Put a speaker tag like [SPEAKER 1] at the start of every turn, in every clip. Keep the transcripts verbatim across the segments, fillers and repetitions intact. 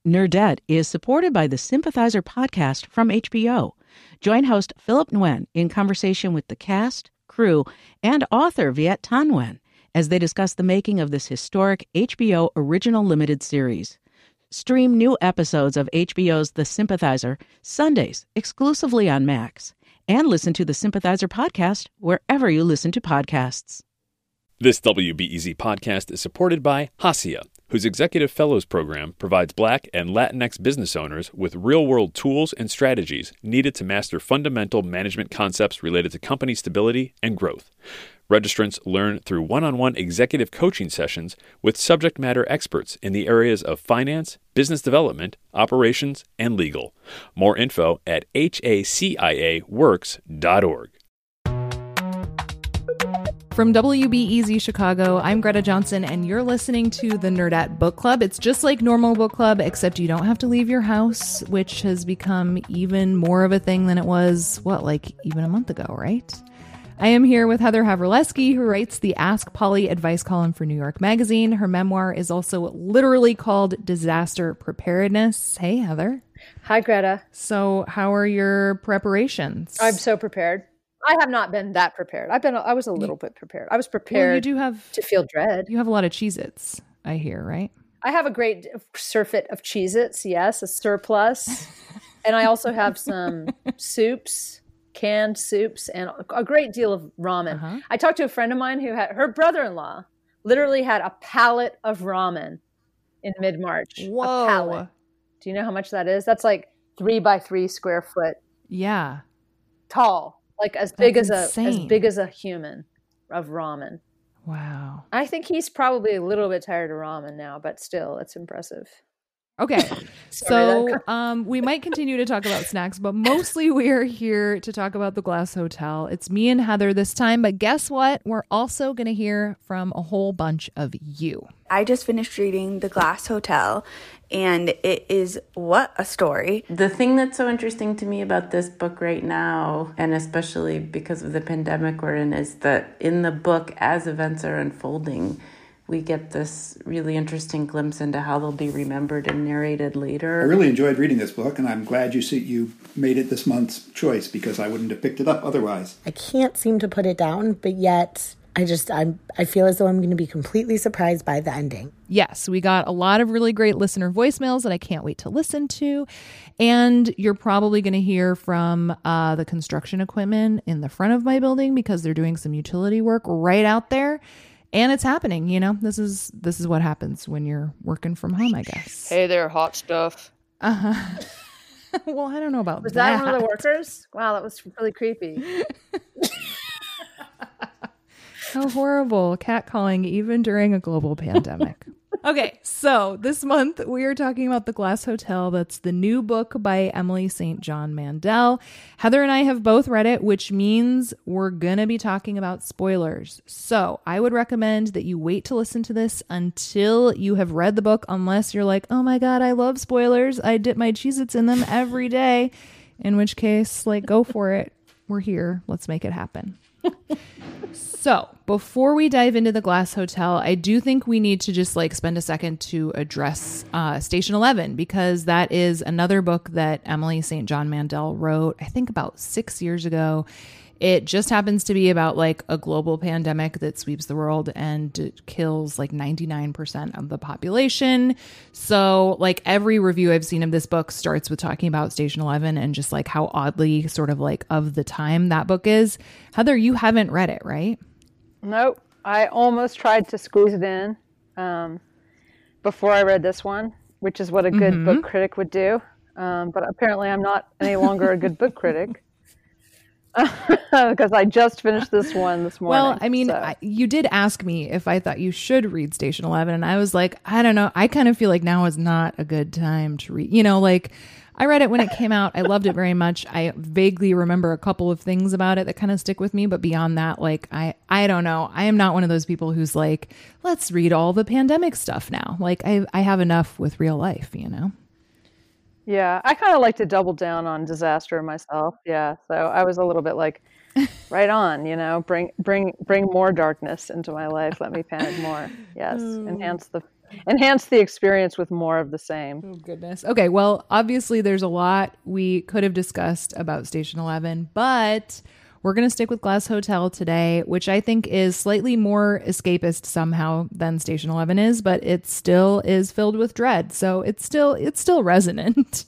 [SPEAKER 1] Nerdette is supported by the Sympathizer podcast from H B O. Join host Philip Nguyen in conversation with the cast, crew, and author Viet Thanh Nguyen as they discuss the making of this historic H B O original limited series. Stream new episodes of H B O's The Sympathizer Sundays exclusively on Max, and listen to the Sympathizer podcast wherever you listen to podcasts.
[SPEAKER 2] This W B E Z podcast is supported by Hacia, whose Executive Fellows Program provides Black and Latinx business owners with real-world tools and strategies needed to master fundamental management concepts related to company stability and growth. Registrants learn through one-on-one executive coaching sessions with subject matter experts in the areas of finance, business development, operations, and legal. More info at H A C I A works dot org.
[SPEAKER 3] From W B E Z Chicago, I'm Greta Johnson, and you're listening to the Nerdette Book Club. It's just like normal book club, except you don't have to leave your house, which has become even more of a thing than it was, what, like even a month ago, right? I am here with Heather Havrilesky, who writes the Ask Polly advice column for New York Magazine. Her memoir is also literally called Disaster Preparedness. Hey, Heather.
[SPEAKER 4] Hi, Greta.
[SPEAKER 3] So how are your preparations?
[SPEAKER 4] I'm so prepared. I have not been that prepared. I've been, I was a little bit prepared. I was prepared
[SPEAKER 3] well, you do have,
[SPEAKER 4] to feel dread.
[SPEAKER 3] You have a lot of Cheez-Its, I hear, right?
[SPEAKER 4] I have a great surfeit of Cheez-Its, yes, a surplus. And I also have some soups, canned soups, and a great deal of ramen. Uh-huh. I talked to a friend of mine who had, her brother-in-law literally had a pallet of ramen in mid-March.
[SPEAKER 3] Whoa.
[SPEAKER 4] A pallet. Do you know how much that is? That's like three by three square foot.
[SPEAKER 3] Yeah.
[SPEAKER 4] Tall. Like as big
[SPEAKER 3] That's
[SPEAKER 4] as a
[SPEAKER 3] insane.
[SPEAKER 4] as big as a human of ramen.
[SPEAKER 3] Wow.
[SPEAKER 4] I think he's probably a little bit tired of ramen now, but still, it's impressive.
[SPEAKER 3] Okay. So um, we might continue to talk about snacks, but mostly we are here to talk about the Glass Hotel. It's me and Heather this time, but guess what? We're also going to hear from a whole bunch of you.
[SPEAKER 5] I just finished reading The Glass Hotel, and it is what a story.
[SPEAKER 6] The thing that's so interesting to me about this book right now, and especially because of the pandemic we're in, is that in the book, as events are unfolding, we get this really interesting glimpse into how they'll be remembered and narrated later.
[SPEAKER 7] I really enjoyed reading this book, and I'm glad you see you made it this month's choice, because I wouldn't have picked it up otherwise.
[SPEAKER 8] I can't seem to put it down, but yet I just I'm I feel as though I'm going to be completely surprised by the ending.
[SPEAKER 3] Yes, we got a lot of really great listener voicemails that I can't wait to listen to. And you're probably going to hear from uh, the construction equipment in the front of my building, because they're doing some utility work right out there. And it's happening, you know, this is this is what happens when you're working from home, I guess.
[SPEAKER 4] Hey there, hot stuff.
[SPEAKER 3] Uh-huh. Well, I don't know about
[SPEAKER 4] was
[SPEAKER 3] that.
[SPEAKER 4] Was that one of the workers? Wow, that was really creepy.
[SPEAKER 3] How horrible. Catcalling even during a global pandemic. Okay, so this month we are talking about The Glass Hotel. That's the new book by Emily Saint John Mandel. Heather and I have both read it, which means we're going to be talking about spoilers. So I would recommend that you wait to listen to this until you have read the book, unless you're like, oh my God, I love spoilers. I dip my Cheez-Its in them every day. In which case, like, go for it. We're here. Let's make it happen. So before we dive into The Glass Hotel, I do think we need to just like spend a second to address uh, Station Eleven, because that is another book that Emily Saint John Mandel wrote, I think about six years ago. It just happens to be about like a global pandemic that sweeps the world and kills like ninety-nine percent of the population. So like every review I've seen of this book starts with talking about Station Eleven and just like how oddly sort of like of the time that book is. Heather, you haven't read it, right?
[SPEAKER 4] Nope. I almost tried to squeeze it in um, before I read this one, which is what a good
[SPEAKER 3] Mm-hmm.
[SPEAKER 4] book critic would do. Um, but apparently I'm not any longer a good book critic. Because I just finished this one this morning.
[SPEAKER 3] Well, I mean,
[SPEAKER 4] so.
[SPEAKER 3] I, you did ask me if I thought you should read Station Eleven, and I was like, I don't know. I kind of feel like now is not a good time to read. You know, like I read it when it came out. I loved it very much. I vaguely remember a couple of things about it that kind of stick with me, but beyond that, like I, I don't know. I am not one of those people who's like, let's read all the pandemic stuff now. Like I, I have enough with real life, you know.
[SPEAKER 4] Yeah, I kind of like to double down on disaster myself. Yeah, so I was a little bit like, right on, you know, bring bring bring more darkness into my life. Let me panic more. Yes, enhance the Enhance the experience with more of the same.
[SPEAKER 3] Oh, goodness. Okay, well, obviously there's a lot we could have discussed about Station Eleven, but we're going to stick with Glass Hotel today, which I think is slightly more escapist somehow than Station Eleven is, but it still is filled with dread. So it's still it's still resonant.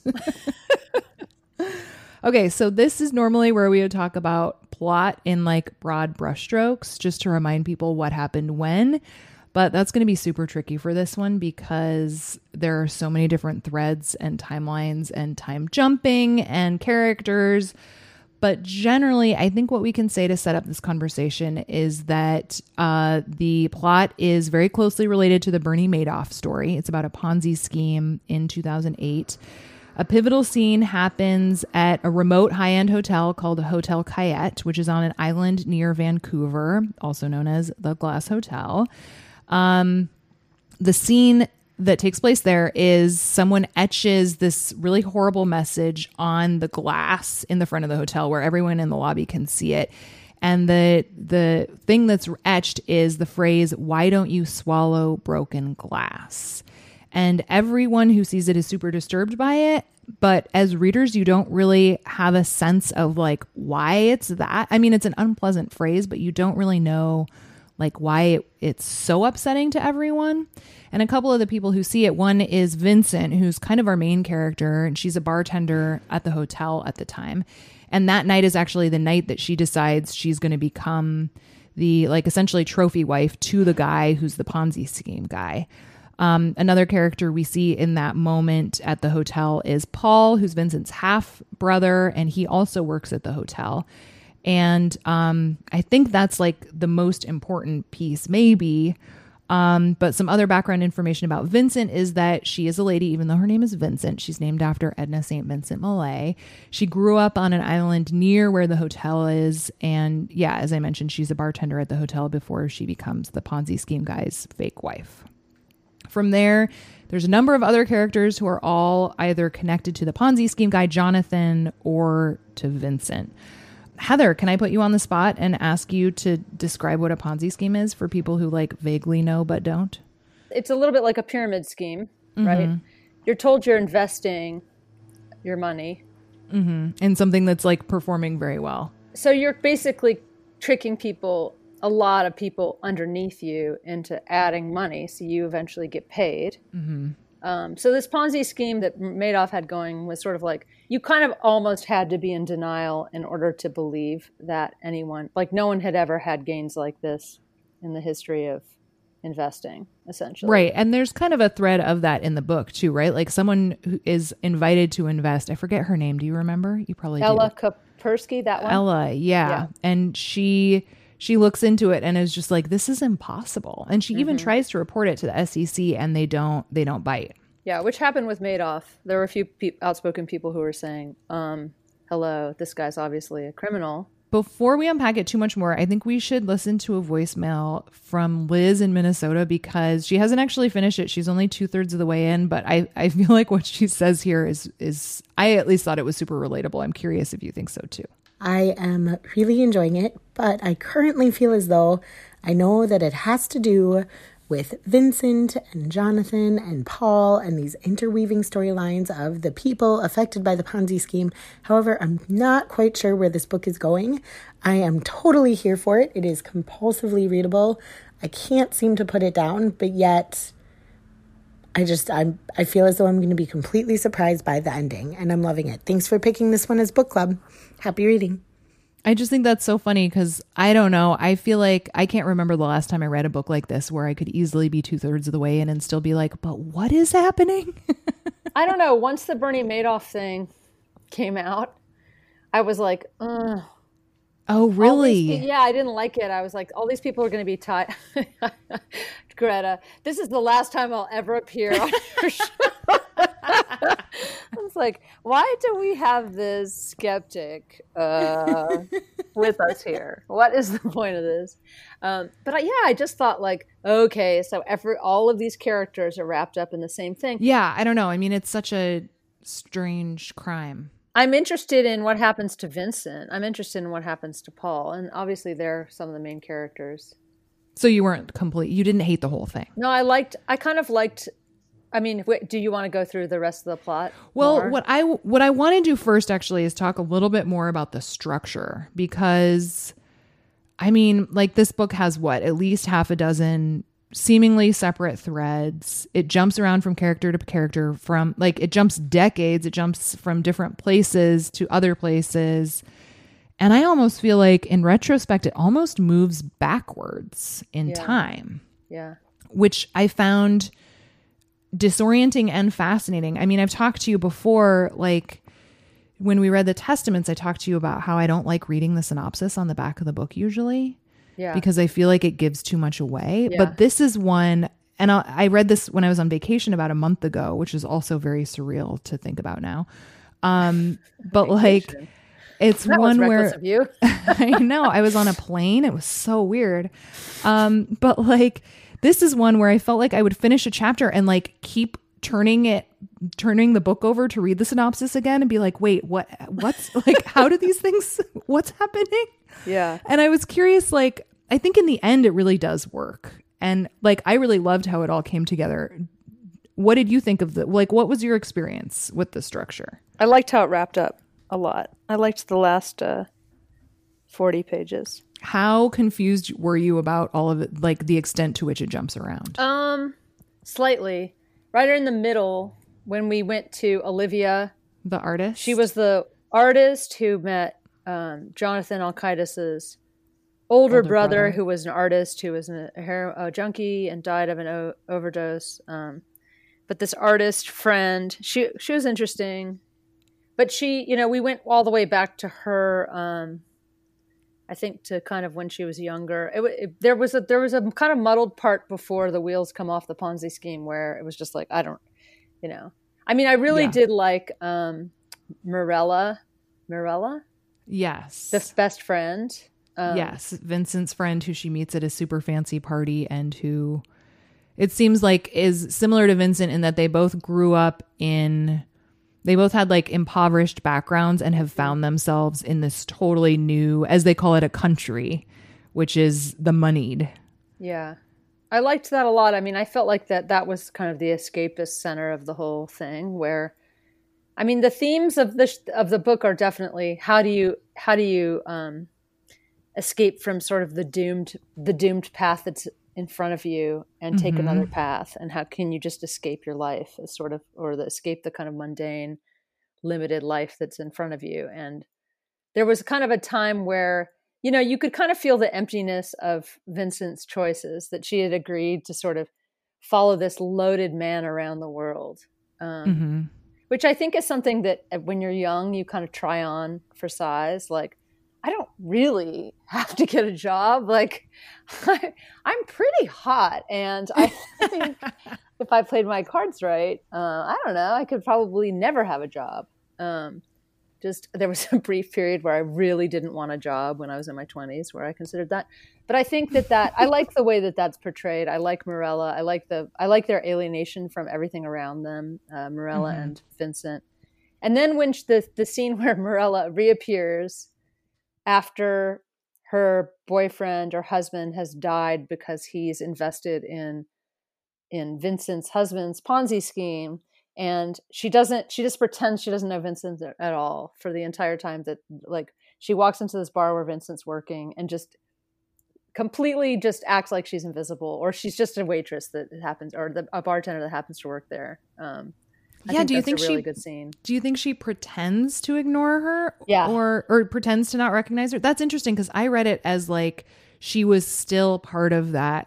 [SPEAKER 3] Okay, so this is normally where we would talk about plot in like broad brushstrokes, just to remind people what happened when. But that's going to be super tricky for this one because there are so many different threads and timelines and time jumping and characters. But generally, I think what we can say to set up this conversation is that uh, the plot is very closely related to the Bernie Madoff story. It's about a Ponzi scheme in two thousand eight. A pivotal scene happens at a remote high-end hotel called Hotel Cayette, which is on an island near Vancouver, also known as the Glass Hotel. Um, the scene that takes place there is someone etches this really horrible message on the glass in the front of the hotel where everyone in the lobby can see it. And the the thing that's etched is the phrase, "Why don't you swallow broken glass?" And everyone who sees it is super disturbed by it. But as readers, you don't really have a sense of like why it's that. I mean, it's an unpleasant phrase, but you don't really know like why it, it's so upsetting to everyone. And a couple of the people who see it, one is Vincent, who's kind of our main character, and she's a bartender at the hotel at the time. And that night is actually the night that she decides she's going to become the like essentially trophy wife to the guy who's the Ponzi scheme guy. Um, another character we see in that moment at the hotel is Paul, who's Vincent's half brother, and he also works at the hotel. And um, I think that's like the most important piece, maybe. Um, but some other background information about Vincent is that she is a lady, even though her name is Vincent. She's named after Edna Saint Vincent Millay. She grew up on an island near where the hotel is. And yeah, as I mentioned, she's a bartender at the hotel before she becomes the Ponzi scheme guy's fake wife. From there, there's a number of other characters who are all either connected to the Ponzi scheme guy, Jonathan, or to Vincent. Heather, can I put you on the spot and ask you to describe what a Ponzi scheme is for people who like vaguely know but don't?
[SPEAKER 4] It's a little bit like a pyramid scheme, mm-hmm. right? You're told you're investing your money
[SPEAKER 3] mm-hmm. in something that's like performing very well.
[SPEAKER 4] So you're basically tricking people, a lot of people underneath you, into adding money so you eventually get paid. Mm-hmm. Um, so this Ponzi scheme that Madoff had going was sort of like, you kind of almost had to be in denial in order to believe that anyone, like no one had ever had gains like this in the history of investing, essentially.
[SPEAKER 3] Right. And there's kind of a thread of that in the book too, right? Like someone who is invited to invest. I forget her name. Do you remember? You probably
[SPEAKER 4] Ella
[SPEAKER 3] do.
[SPEAKER 4] Ella Kapersky, that one?
[SPEAKER 3] Ella, yeah. yeah. And she... She looks into it and is just like, this is impossible. And she mm-hmm. even tries to report it to the S E C and they don't they don't bite.
[SPEAKER 4] Yeah, which happened with Madoff. There were a few pe- outspoken people who were saying, um, hello, this guy's obviously a criminal.
[SPEAKER 3] Before we unpack it too much more, I think we should listen to a voicemail from Liz in Minnesota because she hasn't actually finished it. She's only two thirds of the way in, but I, I feel like what she says here is, is, I at least thought it was super relatable. I'm curious if you think so too.
[SPEAKER 8] I am really enjoying it, but I currently feel as though I know that it has to do with Vincent and Jonathan and Paul and these interweaving storylines of the people affected by the Ponzi scheme. However, I'm not quite sure where this book is going. I am totally here for it. It is compulsively readable. I can't seem to put it down, but yet I just, I'm, I feel as though I'm going to be completely surprised by the ending, and I'm loving it. Thanks for picking this one as book club. Happy reading.
[SPEAKER 3] I just think that's so funny because I don't know. I feel like I can't remember the last time I read a book like this where I could easily be two thirds of the way in and still be like, but what is happening?
[SPEAKER 4] I don't know. Once the Bernie Madoff thing came out, I was like, ugh.
[SPEAKER 3] Oh, really?
[SPEAKER 4] Pe- yeah, I didn't like it. I was like, all these people are going to be tied. Greta, this is the last time I'll ever appear on your show. I was like, why do we have this skeptic uh, with us here? What is the point of this? Um, but I, yeah, I just thought like, okay, so every, all of these characters are wrapped up in the same thing.
[SPEAKER 3] Yeah, I don't know. I mean, it's such a strange crime.
[SPEAKER 4] I'm interested in what happens to Vincent. I'm interested in what happens to Paul. And obviously they're some of the main characters.
[SPEAKER 3] So you weren't complete. You didn't hate the whole thing.
[SPEAKER 4] No, I liked. I kind of liked. I mean, wait, do you want to go through the rest of the plot?
[SPEAKER 3] Well,
[SPEAKER 4] more?
[SPEAKER 3] what I what I want to do first actually is talk a little bit more about the structure, because I mean, like, this book has what, at least half a dozen seemingly separate threads. It jumps around from character to character, from like it jumps decades, it jumps from different places to other places. And I almost feel like in retrospect, it almost moves backwards in
[SPEAKER 4] Yeah.
[SPEAKER 3] time.
[SPEAKER 4] Yeah.
[SPEAKER 3] Which I found disorienting and fascinating. I mean, I've talked to you before, like when we read the Testaments, I talked to you about how I don't like reading the synopsis on the back of the book usually,
[SPEAKER 4] Yeah.
[SPEAKER 3] because I feel like it gives too much away.
[SPEAKER 4] Yeah.
[SPEAKER 3] But this is one, and I, I read this when I was on vacation about a month ago, which is also very surreal to think about now. Um, but like, it's
[SPEAKER 4] That
[SPEAKER 3] one
[SPEAKER 4] was
[SPEAKER 3] where
[SPEAKER 4] reckless of you.
[SPEAKER 3] I know, I was on a plane. It was so weird. Um, but like, this is one where I felt like I would finish a chapter and like keep turning it, turning the book over to read the synopsis again and be like, wait, what, what's like, how do these things, what's happening?
[SPEAKER 4] Yeah.
[SPEAKER 3] And I was curious, like, I think in the end, it really does work. And like, I really loved how it all came together. What did you think of the, like, what was your experience with the structure?
[SPEAKER 4] I liked how it wrapped up a lot. I liked the last uh, forty pages.
[SPEAKER 3] How confused were you about all of it, like the extent to which it jumps around?
[SPEAKER 4] Um, slightly. Right in the middle, when we went to Olivia,
[SPEAKER 3] The artist?
[SPEAKER 4] she was the artist who met um, Jonathan Alcaides's older,
[SPEAKER 3] Older
[SPEAKER 4] brother,
[SPEAKER 3] brother.
[SPEAKER 4] who was an artist who was a hero a junkie and died of an o- overdose. Um, but this artist friend, she she was interesting. But she, you know, we went all the way back to her. Um, I think to kind of when she was younger. It, it, there was a there was a kind of muddled part before the wheels come off the Ponzi scheme where it was just like, I don't, you know. I mean, I really
[SPEAKER 3] Yeah.
[SPEAKER 4] did like um, Mirella, Mirella,
[SPEAKER 3] Yes.
[SPEAKER 4] the best friend. Um,
[SPEAKER 3] yes. Vincent's friend who she meets at a super fancy party and who it seems like is similar to Vincent in that they both grew up in, they both had like impoverished backgrounds and have found themselves in this totally new, as they call it, a country, which is the moneyed.
[SPEAKER 4] Yeah. I liked that a lot. I mean, I felt like that that was kind of the escapist center of the whole thing where, I mean, the themes of the, of the book are definitely how do you, how do you um, escape from sort of the doomed, the doomed path that's in front of you and take
[SPEAKER 3] Mhm.
[SPEAKER 4] another path, and how can you just escape your life as sort of, or the escape the kind of mundane, limited life that's in front of you. And there was kind of a time where, you know, you could kind of feel the emptiness of Vincent's choices, that she had agreed to sort of follow this loaded man around the world. Um,
[SPEAKER 3] Mm-hmm.
[SPEAKER 4] which I think is something that uh, when you're young, you kind of try on for size. Like, I don't really have to get a job. Like, I, I'm pretty hot. And I think if I played my cards right, uh, I don't know, I could probably never have a job. Um, just, there was a brief period where I really didn't want a job when I was in my twenties, where I considered that. But I think that that, I like the way that that's portrayed. I like Mirella. I like the, I like their alienation from everything around them, uh, Mirella
[SPEAKER 3] Mhm.
[SPEAKER 4] and Vincent. And then when sh- the, the scene where Mirella reappears after her boyfriend or husband has died because he's invested in, in Vincent's husband's Ponzi scheme. And she doesn't, she just pretends she doesn't know Vincent at all for the entire time that, like, she walks into this bar where Vincent's working and just completely just acts like she's invisible, or she's just a waitress that happens, or the, a bartender that happens to work there. Um, I
[SPEAKER 3] Yeah,
[SPEAKER 4] think
[SPEAKER 3] do you
[SPEAKER 4] that's
[SPEAKER 3] think
[SPEAKER 4] a really
[SPEAKER 3] she-
[SPEAKER 4] good scene?
[SPEAKER 3] Do you think she pretends to ignore her?
[SPEAKER 4] Yeah.
[SPEAKER 3] Or or pretends to not recognize her? That's interesting because I read it as like she was still part of that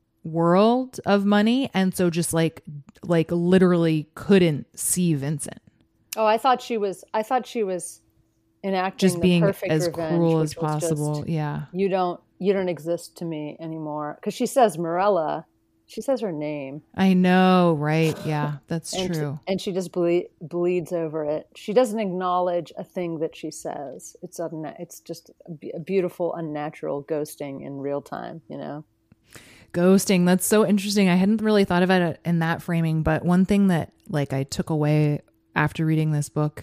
[SPEAKER 3] world of money, and so just like like literally couldn't see Vincent.
[SPEAKER 4] Oh, I thought she was. I thought she was enacting
[SPEAKER 3] Just
[SPEAKER 4] the
[SPEAKER 3] being
[SPEAKER 4] perfect
[SPEAKER 3] as
[SPEAKER 4] revenge,
[SPEAKER 3] cruel as
[SPEAKER 4] which was just,
[SPEAKER 3] possible. Yeah.
[SPEAKER 4] you don't. You don't exist to me anymore. Because she says Mirella. She says her name.
[SPEAKER 3] I know, right? Yeah, that's
[SPEAKER 4] and,
[SPEAKER 3] true.
[SPEAKER 4] And she just ble- bleeds over it. She doesn't acknowledge a thing that she says. It's un- It's just a, be- a beautiful, unnatural ghosting in real time, you know?
[SPEAKER 3] Ghosting, that's so interesting. I hadn't really thought about it in that framing, but one thing that like I took away after reading this book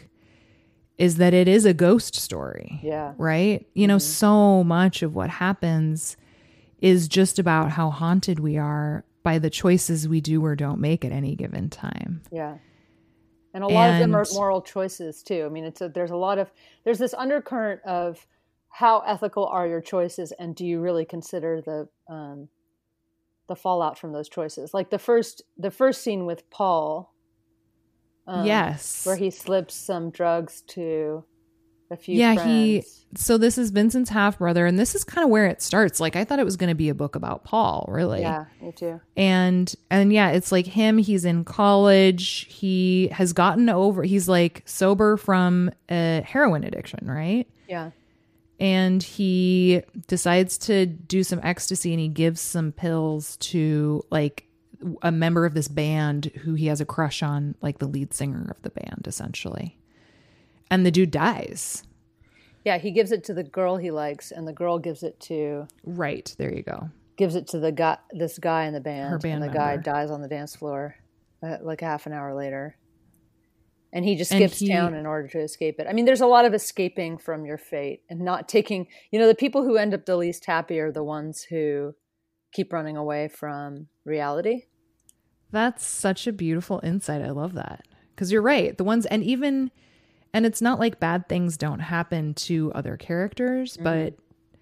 [SPEAKER 3] is that it is a ghost story.
[SPEAKER 4] Yeah.
[SPEAKER 3] Right? You know, so much of what happens is just about how haunted we are by the choices we do or don't make at any given time.
[SPEAKER 4] Yeah. And a lot
[SPEAKER 3] and,
[SPEAKER 4] of them are moral choices too. I mean, it's a, there's a lot of, there's this undercurrent of how ethical are your choices, and do you really consider the, um, the fallout from those choices? Like the first, the first scene with Paul, um,
[SPEAKER 3] yes,
[SPEAKER 4] where he slips some drugs to a few
[SPEAKER 3] yeah,
[SPEAKER 4] friends.
[SPEAKER 3] he, so this is Vincent's half brother, and this is kind of where it starts. Like, I thought it was going to be a book about Paul, really.
[SPEAKER 4] Yeah, me too.
[SPEAKER 3] And, and yeah, it's like him, he's in college. He has gotten over, he's like sober from a heroin addiction, right?
[SPEAKER 4] Yeah.
[SPEAKER 3] And he decides to do some ecstasy, and he gives some pills to like a member of this band who he has a crush on, like the lead singer of the band, essentially. And the dude dies.
[SPEAKER 4] Yeah, he gives it to the girl he likes, and the girl gives it to
[SPEAKER 3] right there. You go.
[SPEAKER 4] Gives it to the guy, this guy in the band,
[SPEAKER 3] Her band
[SPEAKER 4] and the
[SPEAKER 3] member.
[SPEAKER 4] guy dies on the dance floor, uh, like a half an hour later. And he just
[SPEAKER 3] And
[SPEAKER 4] skips
[SPEAKER 3] he-
[SPEAKER 4] town in order to escape it. I mean, there's a lot of escaping from your fate and not taking. You know, the people who end up the least happy are the ones who keep running away from reality.
[SPEAKER 3] That's such a beautiful insight. I love that. Because you're right. The ones, and even, and it's not like bad things don't happen to other characters,
[SPEAKER 4] Mm-hmm.
[SPEAKER 3] but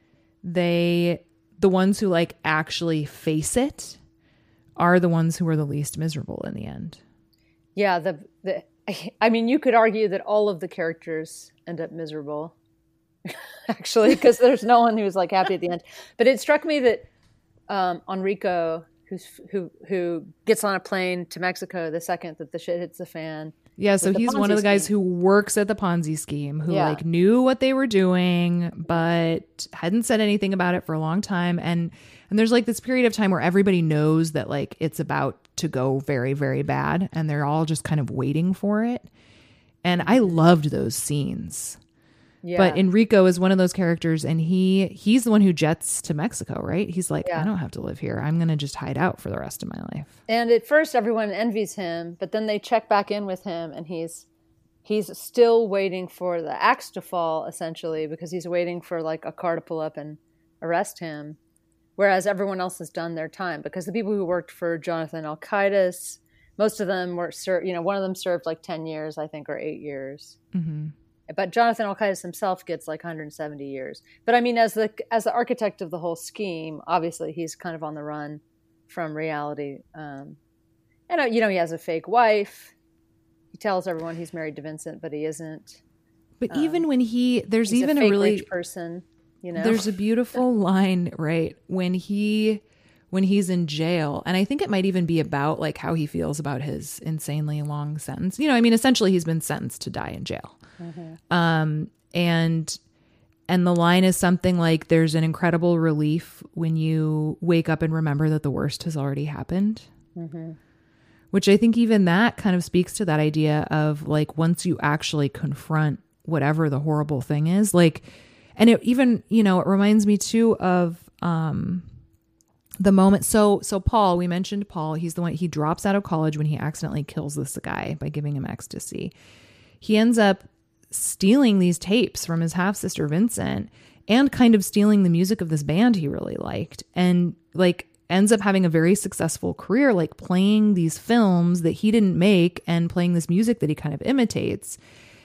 [SPEAKER 3] they, the ones who like actually face it are the ones who are the least miserable in the end.
[SPEAKER 4] Yeah, the the. I mean, you could argue that all of the characters end up miserable, actually, because there's no one who's like happy at the end. But it struck me that um, Enrico, who's who who gets on a plane to Mexico the second that the shit hits the fan.
[SPEAKER 3] Yeah, so
[SPEAKER 4] with the
[SPEAKER 3] he's one
[SPEAKER 4] Ponzi
[SPEAKER 3] of the guys
[SPEAKER 4] scheme.
[SPEAKER 3] who works at the Ponzi scheme, who
[SPEAKER 4] Yeah.
[SPEAKER 3] like knew what they were doing, but hadn't said anything about it for a long time. And and there's like this period of time where everybody knows that like it's about to go very, very bad, and they're all just kind of waiting for it. And I loved those scenes.
[SPEAKER 4] Yeah.
[SPEAKER 3] But Enrico is one of those characters, and he he's the one who jets to Mexico, right? He's like,
[SPEAKER 4] Yeah.
[SPEAKER 3] I don't have to live here. I'm going to just hide out for the rest of my life.
[SPEAKER 4] And at first, everyone envies him, but then they check back in with him, and he's he's still waiting for the axe to fall, essentially, because he's waiting for like a car to pull up and arrest him, whereas everyone else has done their time. Because the people who worked for Jonathan Alcaides, most of them were, ser- you know, one of them served like ten years, I think, or eight years.
[SPEAKER 3] Mm-hmm.
[SPEAKER 4] But Jonathan Alcaides himself gets like one hundred seventy years. But I mean, as the as the architect of the whole scheme, obviously he's kind of on the run from reality. Um, and uh, you know, he has a fake wife. He tells everyone he's married to Vincent, but he isn't.
[SPEAKER 3] But even when he, there's
[SPEAKER 4] He's
[SPEAKER 3] even
[SPEAKER 4] a
[SPEAKER 3] a,
[SPEAKER 4] fake
[SPEAKER 3] really
[SPEAKER 4] rich person. You know,
[SPEAKER 3] There's a beautiful line, right, when he when he's in jail, and I think it might even be about like how he feels about his insanely long sentence. You know, I mean, essentially he's been sentenced to die in jail.
[SPEAKER 4] Mm-hmm.
[SPEAKER 3] Um, and and the line is something like, "There's an incredible relief when you wake up and remember that the worst has already happened."
[SPEAKER 4] Mm-hmm.
[SPEAKER 3] Which I think even that kind of speaks to that idea of like, once you actually confront whatever the horrible thing is, like, and it even, you know, it reminds me too of um, the moment. So, so Paul, we mentioned Paul, he's the one, he drops out of college when he accidentally kills this guy by giving him ecstasy. He ends up stealing these tapes from his half sister, Vincent, and kind of stealing the music of this band he really liked. And like, ends up having a very successful career, like playing these films that he didn't make and playing this music that he kind of imitates.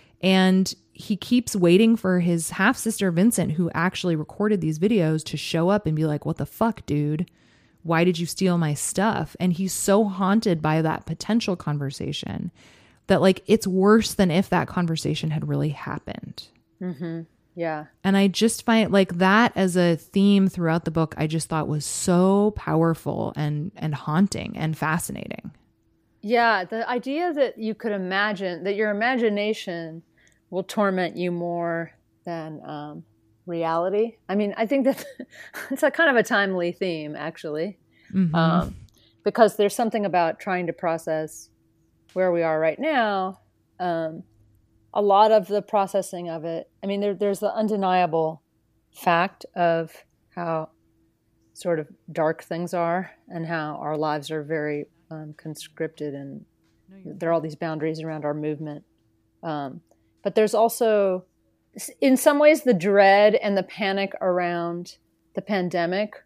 [SPEAKER 3] And he keeps waiting for his half sister, Vincent, who actually recorded these videos, to show up and be like, "What the fuck, dude? Why did you steal my stuff?" And he's so haunted by that potential conversation that like, it's worse than if that conversation had really happened.
[SPEAKER 4] Mm-hmm. Yeah.
[SPEAKER 3] And I just find like that as a theme throughout the book, I just thought was so powerful and, and haunting and fascinating.
[SPEAKER 4] Yeah. The idea that you could imagine that your imagination will torment you more than um, reality. I mean, I think that it's a kind of a timely theme, actually,
[SPEAKER 3] Mm-hmm.
[SPEAKER 4] um, because there's something about trying to process where we are right now. Um, a lot of the processing of it, I mean, there, there's the undeniable fact of how sort of dark things are and how our lives are very um, conscripted, and there are all these boundaries around our movement. Um, but there's also, in some ways, the dread and the panic around the pandemic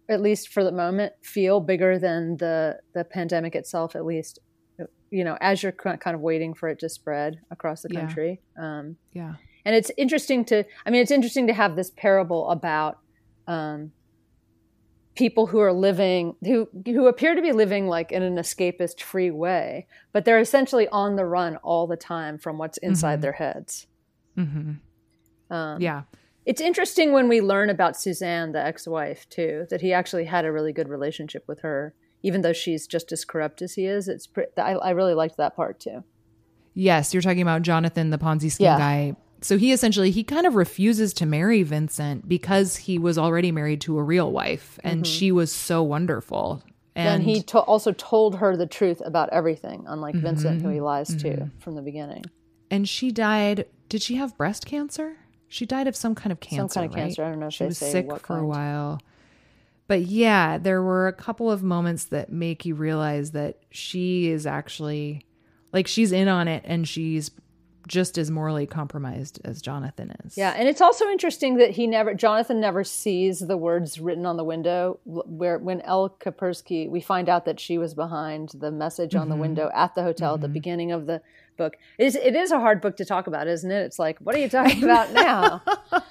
[SPEAKER 4] at least for the moment, feel bigger than the the pandemic itself, at least, you know, as you're kind of waiting for it to spread across the country. Yeah. Um,
[SPEAKER 3] yeah.
[SPEAKER 4] And it's interesting to, I mean, it's interesting to have this parable about um, people who are living, who who appear to be living like in an escapist free way, but they're essentially on the run all the time from what's inside mm-hmm. their heads.
[SPEAKER 3] Mm-hmm.
[SPEAKER 4] Um,
[SPEAKER 3] yeah.
[SPEAKER 4] It's interesting when we learn about Suzanne, the ex-wife, too, that he actually had a really good relationship with her, even though she's just as corrupt as he is. It's pre- I, I really liked that part, too.
[SPEAKER 3] Yes, you're talking about Jonathan, the Ponzi scheme yeah. guy. So he essentially, he kind of refuses to marry Vincent because he was already married to a real wife, and mm-hmm. she was so wonderful. And,
[SPEAKER 4] and he to- also told her the truth about everything, unlike mm-hmm. Vincent, who he lies mm-hmm. to from the beginning.
[SPEAKER 3] And she died, did she have breast cancer? She died of some kind of cancer,
[SPEAKER 4] Some kind of
[SPEAKER 3] right?
[SPEAKER 4] cancer. I don't know if
[SPEAKER 3] she
[SPEAKER 4] they
[SPEAKER 3] was
[SPEAKER 4] say
[SPEAKER 3] sick
[SPEAKER 4] what
[SPEAKER 3] for
[SPEAKER 4] kind.
[SPEAKER 3] a while. But yeah, there were a couple of moments that make you realize that she is actually, like, she's in on it, and she's just as morally compromised as Jonathan is.
[SPEAKER 4] Yeah, and it's also interesting that he never, Jonathan never sees the words written on the window. Where when Elle Kapersky, we find out that she was behind the message on mm-hmm. the window at the hotel mm-hmm. at the beginning of the book. It is, it is a hard book to talk about, isn't it? It's like, what are you talking about now?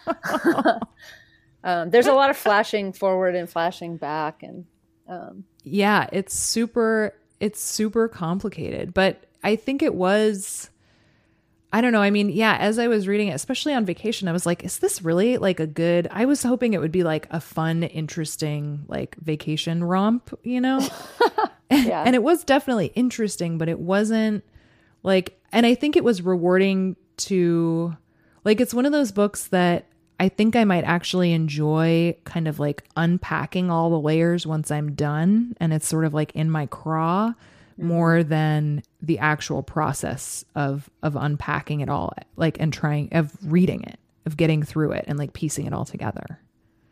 [SPEAKER 4] um, there's a lot of flashing forward and flashing back, and um,
[SPEAKER 3] yeah, it's super, it's super complicated. But I think it was, I don't know. I mean, yeah, as I was reading it, especially on vacation, I was like, is this really like a good, I was hoping it would be like a fun, interesting, like vacation romp, you know?
[SPEAKER 4] yeah.
[SPEAKER 3] And it was definitely interesting, but it wasn't like, and I think it was rewarding to, like, it's one of those books that I think I might actually enjoy kind of like unpacking all the layers once I'm done. And it's sort of like in my craw mm-hmm. more than the actual process of, of unpacking it all, like, and trying, of reading it, of getting through it and like piecing it all together.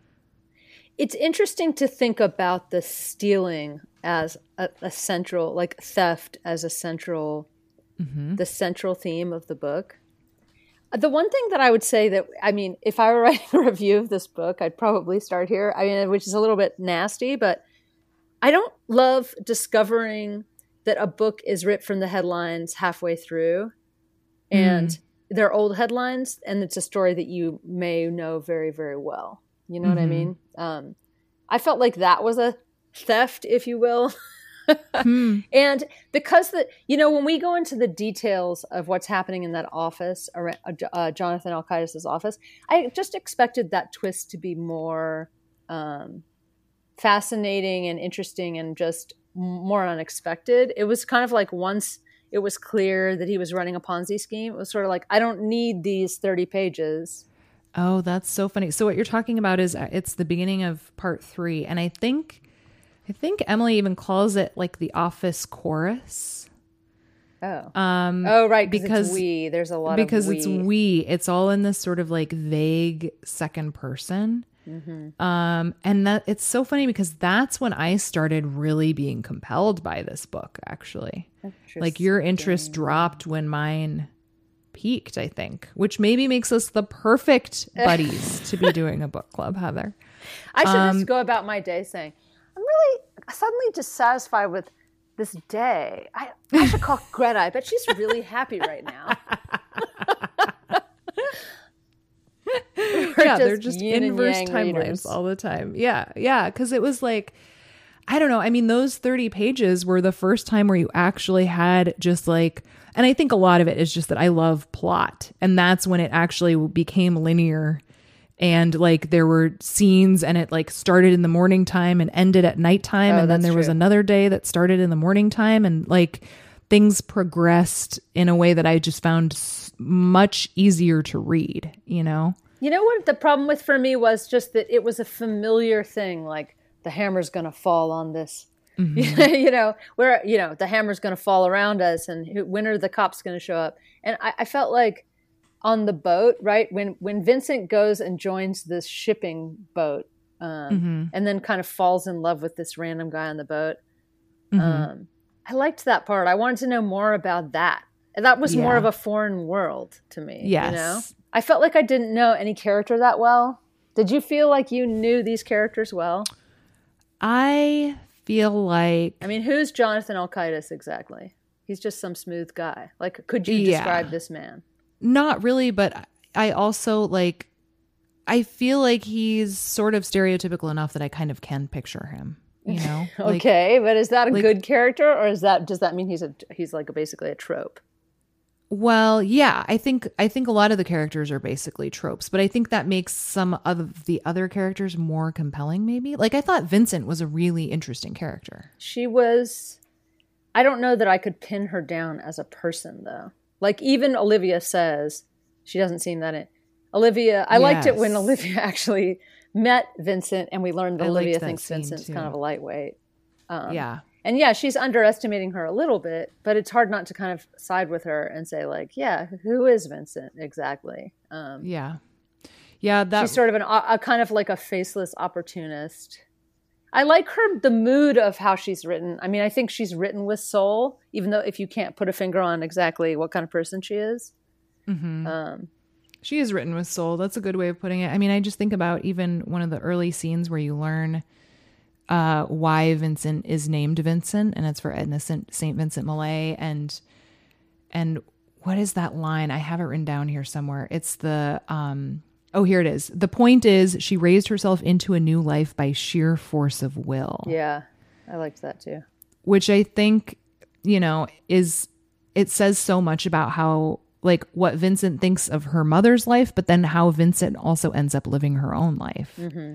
[SPEAKER 4] It's interesting to think about the stealing as a, a central, like theft as a central Mm-hmm. the central theme of the book. The one thing that I would say that, I mean, if I were writing a review of this book, I'd probably start here. I mean, which is a little bit nasty, but I don't love discovering that a book is ripped from the headlines halfway through, and mm. they're old headlines, and it's a story that you may know very, very well. You know mm-hmm. what I mean? Um, I felt like that was a theft, if you will. hmm. And because the, you know, when we go into the details of what's happening in that office, uh, Jonathan Alkaides's office, I just expected that twist to be more um, fascinating and interesting and just more unexpected. It was kind of like once it was clear that he was running a Ponzi scheme, it was sort of like, I don't need these thirty pages.
[SPEAKER 3] Oh, that's so funny. So what you're talking about is it's the beginning of part three. And I think I think Emily even calls it like the office chorus.
[SPEAKER 4] Oh.
[SPEAKER 3] Um,
[SPEAKER 4] oh, right. Because it's we. There's a lot
[SPEAKER 3] because
[SPEAKER 4] of we.
[SPEAKER 3] Because it's we. It's all in this sort of like vague second person. Mm-hmm. Um, and that it's so funny because that's when I started really being compelled by this book, actually. Like your interest dropped when mine peaked, I think, which maybe makes us the perfect buddies to be doing a book club, Heather.
[SPEAKER 4] I should
[SPEAKER 3] um,
[SPEAKER 4] just go about my day saying, I'm really suddenly dissatisfied with this day. I, I should call Greta. I bet she's really happy right now.
[SPEAKER 3] Yeah, they're just inverse timelines readers. all the time. Yeah, yeah, because it was like, I don't know. I mean, those thirty pages were the first time where you actually had just like, and I think a lot of it is just that I love plot. And that's when it actually became linear. And like there were scenes and it like started in the morning time and ended at nighttime.
[SPEAKER 4] Oh,
[SPEAKER 3] and then there
[SPEAKER 4] true.
[SPEAKER 3] was another day that started in the morning time. And like things progressed in a way that I just found much easier to read, you know?
[SPEAKER 4] You know what the problem with for me was just that it was a familiar thing. Like the hammer's going to fall on this, mm-hmm. you know, where, you know, the hammer's going to fall around us and who, when are the cops going to show up? And I, I felt like, on the boat, right? When when Vincent goes and joins this shipping boat um, mm-hmm. and then kind of falls in love with this random guy on the boat. Mm-hmm. Um, I liked that part. I wanted to know more about that. And that was yeah. more of a foreign world to me.
[SPEAKER 3] Yes.
[SPEAKER 4] You know? I felt like I didn't know any character that well. Did you feel like you knew these characters well?
[SPEAKER 3] I feel like...
[SPEAKER 4] I mean, who's Jonathan Alkaitis exactly? He's just some smooth guy. Like, could you
[SPEAKER 3] Yeah.
[SPEAKER 4] describe this man?
[SPEAKER 3] Not really, but I also, like, I feel like he's sort of stereotypical enough that I kind of can picture him, you know? Like,
[SPEAKER 4] Okay, but is that a
[SPEAKER 3] like-
[SPEAKER 4] good character, or is that does that mean he's a he's like a, basically a trope?
[SPEAKER 3] well, yeah, I think I think a lot of the characters are basically tropes, but I think that makes some of the other characters more compelling, maybe. Like, I thought Vincent was a really interesting character.
[SPEAKER 4] She was. I don't know that I could pin her down as a person, though. Like, even Olivia says she doesn't seem that. In, Olivia, I liked it when
[SPEAKER 3] Yes.
[SPEAKER 4] Olivia actually met Vincent, and we learned that
[SPEAKER 3] I liked
[SPEAKER 4] Olivia
[SPEAKER 3] that
[SPEAKER 4] thinks
[SPEAKER 3] scene,
[SPEAKER 4] Vincent's
[SPEAKER 3] too.
[SPEAKER 4] kind of a lightweight. Um,
[SPEAKER 3] Yeah.
[SPEAKER 4] And yeah, she's underestimating her a little bit, but it's hard not to kind of side with her and say, like, yeah, who is Vincent exactly? Um,
[SPEAKER 3] Yeah. Yeah, that
[SPEAKER 4] she's sort of an a kind of like a faceless opportunist. I like her, the mood of how she's written. I mean, I think she's written with soul, even though if you can't put a finger on exactly what kind of person she is.
[SPEAKER 3] Mhm.
[SPEAKER 4] Um,
[SPEAKER 3] She is written with soul. That's a good way of putting it. I mean, I just think about even one of the early scenes where you learn uh, why Vincent is named Vincent, and it's for Edna Saint Vincent Millay. And and what is that line? I have it written down here somewhere. It's the um, oh, here it is. The point is, she raised herself into a new life by sheer force of will.
[SPEAKER 4] yeah, I liked that too.
[SPEAKER 3] Which I think, you know, is it says so much about how, like, what Vincent thinks of her mother's life, but then how Vincent also ends up living her own life.
[SPEAKER 4] Mm-hmm.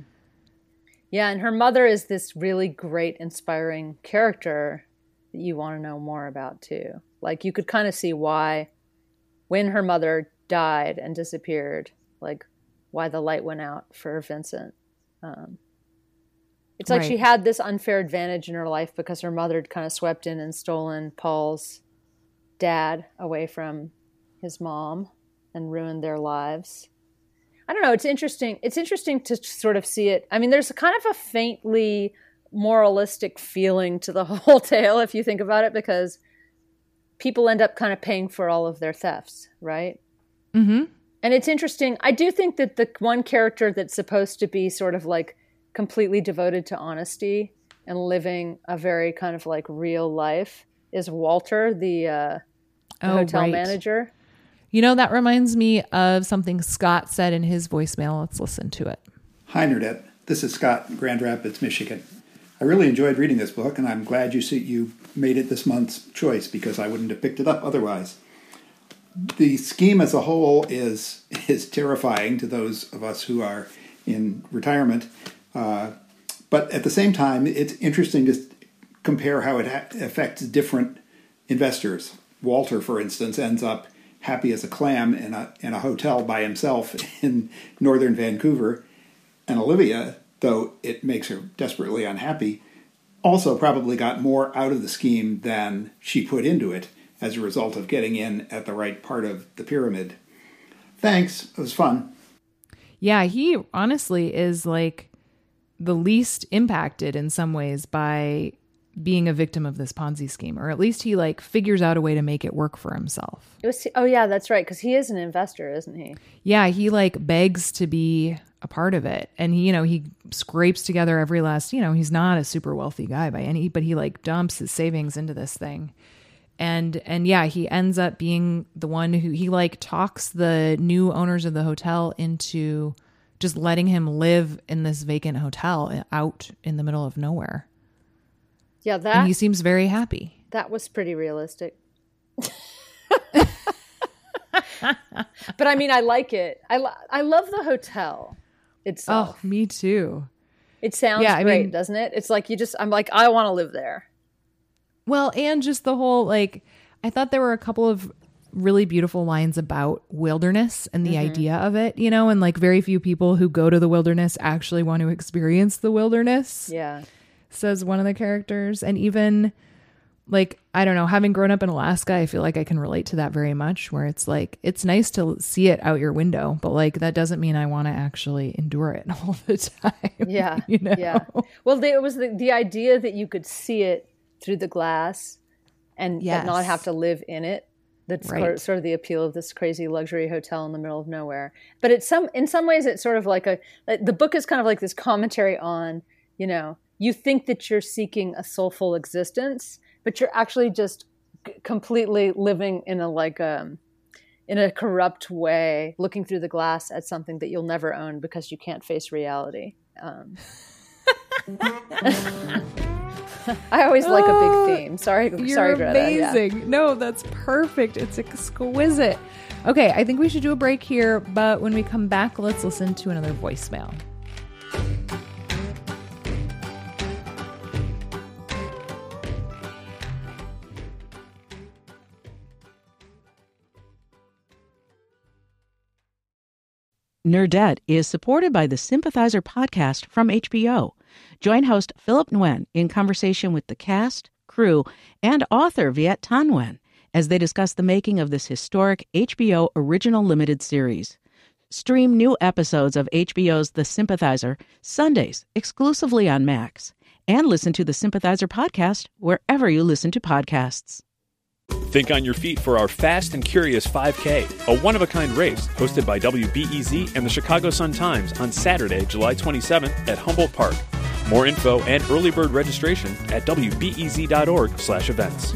[SPEAKER 4] Yeah, and her mother is this really great, inspiring character that you want to know more about too. Like, you could kind of see why, when her mother died and disappeared, like why the light went out for Vincent. Um, it's like
[SPEAKER 3] Right.
[SPEAKER 4] she had this unfair advantage in her life because her mother had kind of swept in and stolen Paul's dad away from his mom and ruined their lives. I don't know. It's interesting. It's interesting to sort of see it. I mean, there's a kind of a faintly moralistic feeling to the whole tale, if you think about it, because people end up kind of paying for all of their thefts, right?
[SPEAKER 3] Mm-hmm.
[SPEAKER 4] And it's interesting. I do think that the one character that's supposed to be sort of like completely devoted to honesty and living a very kind of like real life is Walter, the, uh, the
[SPEAKER 3] Oh,
[SPEAKER 4] hotel
[SPEAKER 3] right.
[SPEAKER 4] manager.
[SPEAKER 3] You know, that reminds me of something Scott said in his voicemail. Let's listen to it.
[SPEAKER 7] Hi, Nerdette. This is Scott in Grand Rapids, Michigan. I really enjoyed reading this book, and I'm glad you see you made it this month's choice because I wouldn't have picked it up otherwise. The scheme as a whole is is terrifying to those of us who are in retirement, uh, but at the same time, it's interesting to compare how it ha- affects different investors. Walter, for instance, ends up happy as a clam in a in a hotel by himself in northern Vancouver, and Olivia, though it makes her desperately unhappy, also probably got more out of the scheme than she put into it as a result of getting in at the right part of the pyramid. Thanks. It was fun.
[SPEAKER 3] Yeah, he honestly is like the least impacted in some ways by being a victim of this Ponzi scheme, or at least he like figures out a way to make it work for himself.
[SPEAKER 4] It was, oh yeah, that's right. Because he is an investor, isn't he?
[SPEAKER 3] Yeah, he like begs to be a part of it. And he, you know, he scrapes together every last, you know, he's not a super wealthy guy by any, but he like dumps his savings into this thing. And, and yeah, he ends up being the one who he like talks the new owners of the hotel into just letting him live in this vacant hotel out in the middle of nowhere.
[SPEAKER 4] Yeah, that
[SPEAKER 3] And he seems very happy.
[SPEAKER 4] that was pretty realistic. But I mean, I like it. I lo- I love the hotel itself.
[SPEAKER 3] Oh, me too.
[SPEAKER 4] It sounds
[SPEAKER 3] yeah, I
[SPEAKER 4] great,
[SPEAKER 3] mean-
[SPEAKER 4] doesn't it? It's like you just. I'm like, I want to live there.
[SPEAKER 3] Well, and just the whole, like, I thought there were a couple of really beautiful lines about wilderness and the
[SPEAKER 4] Mm-hmm.
[SPEAKER 3] idea of it, you know, and like very few people who go to the wilderness actually want to experience the wilderness,
[SPEAKER 4] Yeah.
[SPEAKER 3] says one of the characters. And even like, I don't know, having grown up in Alaska, I feel like I can relate to that very much, where it's like, it's nice to see it out your window, but like, that doesn't mean I want to actually endure it all the time.
[SPEAKER 4] Yeah.
[SPEAKER 3] You know?
[SPEAKER 4] Yeah. Well, the, it was the, the idea that you could see it through the glass and but
[SPEAKER 3] Yes.
[SPEAKER 4] not have to live in it. That's
[SPEAKER 3] Right.
[SPEAKER 4] sort- sort of the appeal of this crazy luxury hotel in the middle of nowhere. But it's some, in some ways, it's sort of like a, the book is kind of like this commentary on, you know, you think that you're seeking a soulful existence, but you're actually just c- completely living in a like a in a corrupt way, looking through the glass at something that you'll never own because you can't face reality. Um, I always like a big theme. Sorry,
[SPEAKER 3] You're
[SPEAKER 4] sorry, Greta.
[SPEAKER 3] amazing.
[SPEAKER 4] Yeah.
[SPEAKER 3] No, that's perfect. It's exquisite. Okay, I think we should do a break here, but when we come back, let's listen to another voicemail.
[SPEAKER 1] Nerdette is supported by the Sympathizer podcast from H B O. Join host Philip Nguyen in conversation with the cast, crew, and author Viet Thanh Nguyen as they discuss the making of this historic H B O original limited series. Stream new episodes of H B O's The Sympathizer Sundays exclusively on Max, and listen to the Sympathizer podcast wherever you listen to podcasts.
[SPEAKER 2] Think on your feet for our Fast and Curious five K, a one-of-a-kind race hosted by W B E Z and the Chicago Sun-Times on Saturday, July twenty-seventh at Humboldt Park. More info and early bird registration at W B E Z dot org slash events.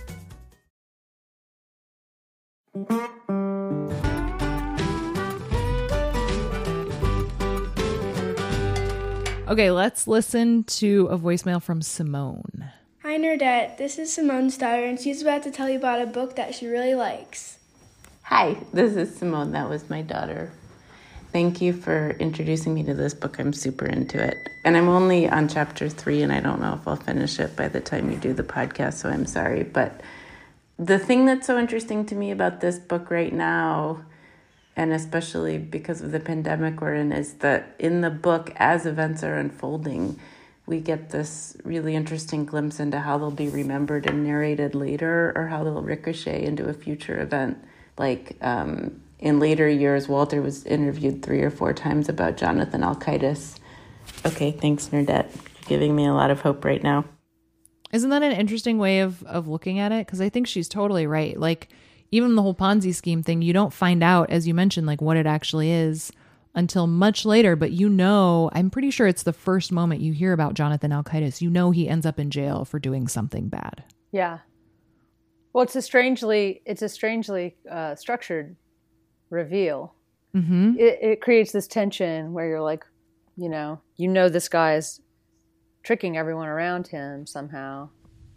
[SPEAKER 3] Okay, let's listen to a voicemail from Simone.
[SPEAKER 9] Hi, Nerdette. This is Simone's daughter, and she's about to tell you about a book that she really likes.
[SPEAKER 6] Hi, this is Simone. That was my daughter. Thank you for introducing me to this book. I'm super into it. And I'm only on chapter three, and I don't know if I'll finish it by the time you do the podcast, so I'm sorry. But the thing that's so interesting to me about this book right now, and especially because of the pandemic we're in, is that in the book, as events are unfolding, we get this really interesting glimpse into how they'll be remembered and narrated later, or how they'll ricochet into a future event. Like um, in later years, Walter was interviewed three or four times about Jonathan Alkaitis. Okay, thanks, Nerdette. You're giving me a lot of hope right now.
[SPEAKER 3] Isn't that an interesting way of, of looking at it? Because I think she's totally right. Like, even the whole Ponzi scheme thing, you don't find out, as you mentioned, like what it actually is until much later. But you know, I'm pretty sure it's the first moment you hear about Jonathan Alkaitis. You know he ends up in jail for doing something bad.
[SPEAKER 4] Yeah. Well, it's a strangely, it's a strangely uh, structured reveal.
[SPEAKER 3] Mm-hmm.
[SPEAKER 4] It, it creates this tension where you're like, you know, you know, this guy is tricking everyone around him somehow.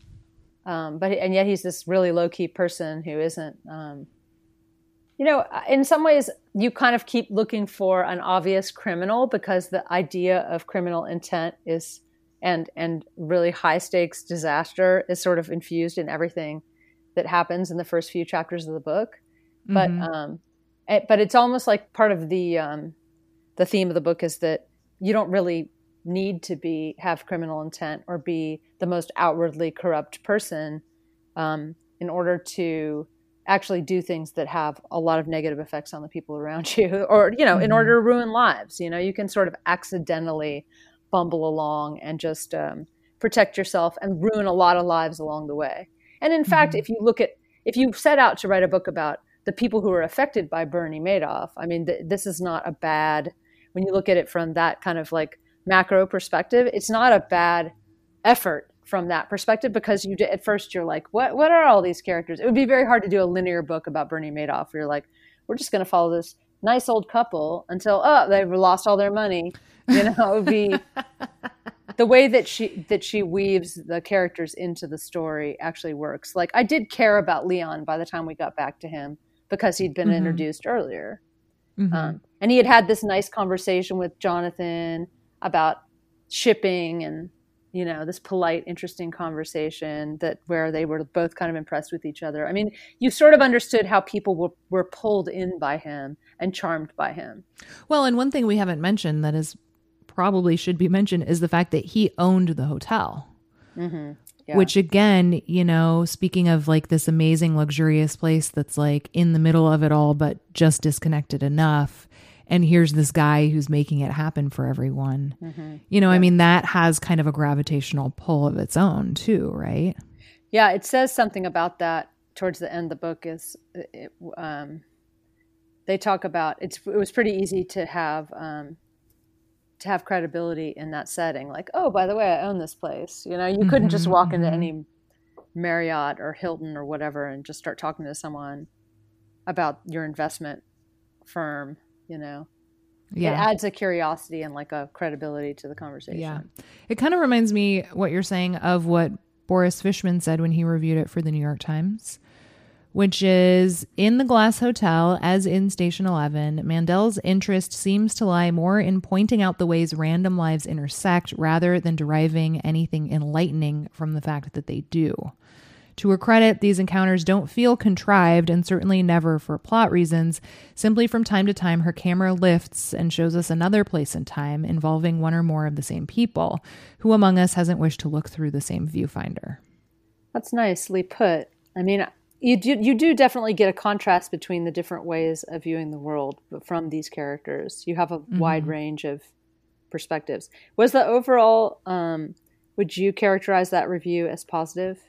[SPEAKER 4] Um, but and yet he's this really low key person who isn't. Um, you know, in some ways, you kind of keep looking for an obvious criminal because the idea of criminal intent is and and really high stakes disaster is sort of infused in everything that happens in the first few chapters of the book. But
[SPEAKER 3] Mm-hmm.
[SPEAKER 4] um, it, but it's almost like part of the um, the theme of the book is that you don't really need to be have criminal intent or be the most outwardly corrupt person um, in order to actually do things that have a lot of negative effects on the people around you, or, you know, mm-hmm. in order to ruin lives. You know, you can sort of accidentally bumble along and just um, protect yourself and ruin a lot of lives along the way. And in mm-hmm. fact, if you look at, if you set out to write a book about the people who are affected by Bernie Madoff, I mean, th- this is not a bad, when you look at it from that kind of like macro perspective, it's not a bad effort from that perspective, because you at first you're like, what what are all these characters? It would be very hard to do a linear book about Bernie Madoff where you're like, we're just going to follow this nice old couple until, oh, they've lost all their money. You know, it would be the way that she that she weaves the characters into the story actually works. Like, I did care about Leon by the time we got back to him because he'd been mm-hmm. introduced earlier. Mm-hmm. Um, and he had had this nice conversation with Jonathan about shipping and, you know, this polite, interesting conversation that where they were both kind of impressed with each other. I mean, you sort of understood how people were, were pulled in by him and charmed by him.
[SPEAKER 3] Well, and one thing we haven't mentioned that is probably should be mentioned is the fact that he owned the hotel,
[SPEAKER 4] mm-hmm. yeah.
[SPEAKER 3] which again, you know, speaking of like this amazing, luxurious place that's like in the middle of it all, but just disconnected enough. And here's this guy who's making it happen for everyone. Mm-hmm. You know, yeah. I mean, that has kind of a gravitational pull of its own too, right?
[SPEAKER 4] Yeah, it says something about that towards the end of the book. Is it, um, they talk about, it's, it was pretty easy to have um, to have credibility in that setting. Like, oh, by the way, I own this place. You know, you mm-hmm, couldn't just walk mm-hmm. into any Marriott or Hilton or whatever and just start talking to someone about your investment firm, you know. Yeah. It adds a curiosity and like a credibility to the conversation.
[SPEAKER 3] Yeah. It kind of reminds me what you're saying of what Boris Fishman said when he reviewed it for the New York Times, which is in The Glass Hotel, as in Station Eleven, Mandel's interest seems to lie more in pointing out the ways random lives intersect rather than deriving anything enlightening from the fact that they do. To her credit, these encounters don't feel contrived, and certainly never for plot reasons. Simply from time to time, her camera lifts and shows us another place and time involving one or more of the same people. Who among us hasn't wished to look through the same viewfinder?
[SPEAKER 4] That's nicely put. I mean, you do, you do definitely get a contrast between the different ways of viewing the world from these characters. You have a mm-hmm. wide range of perspectives. Was the overall, um, would you characterize that review as positive?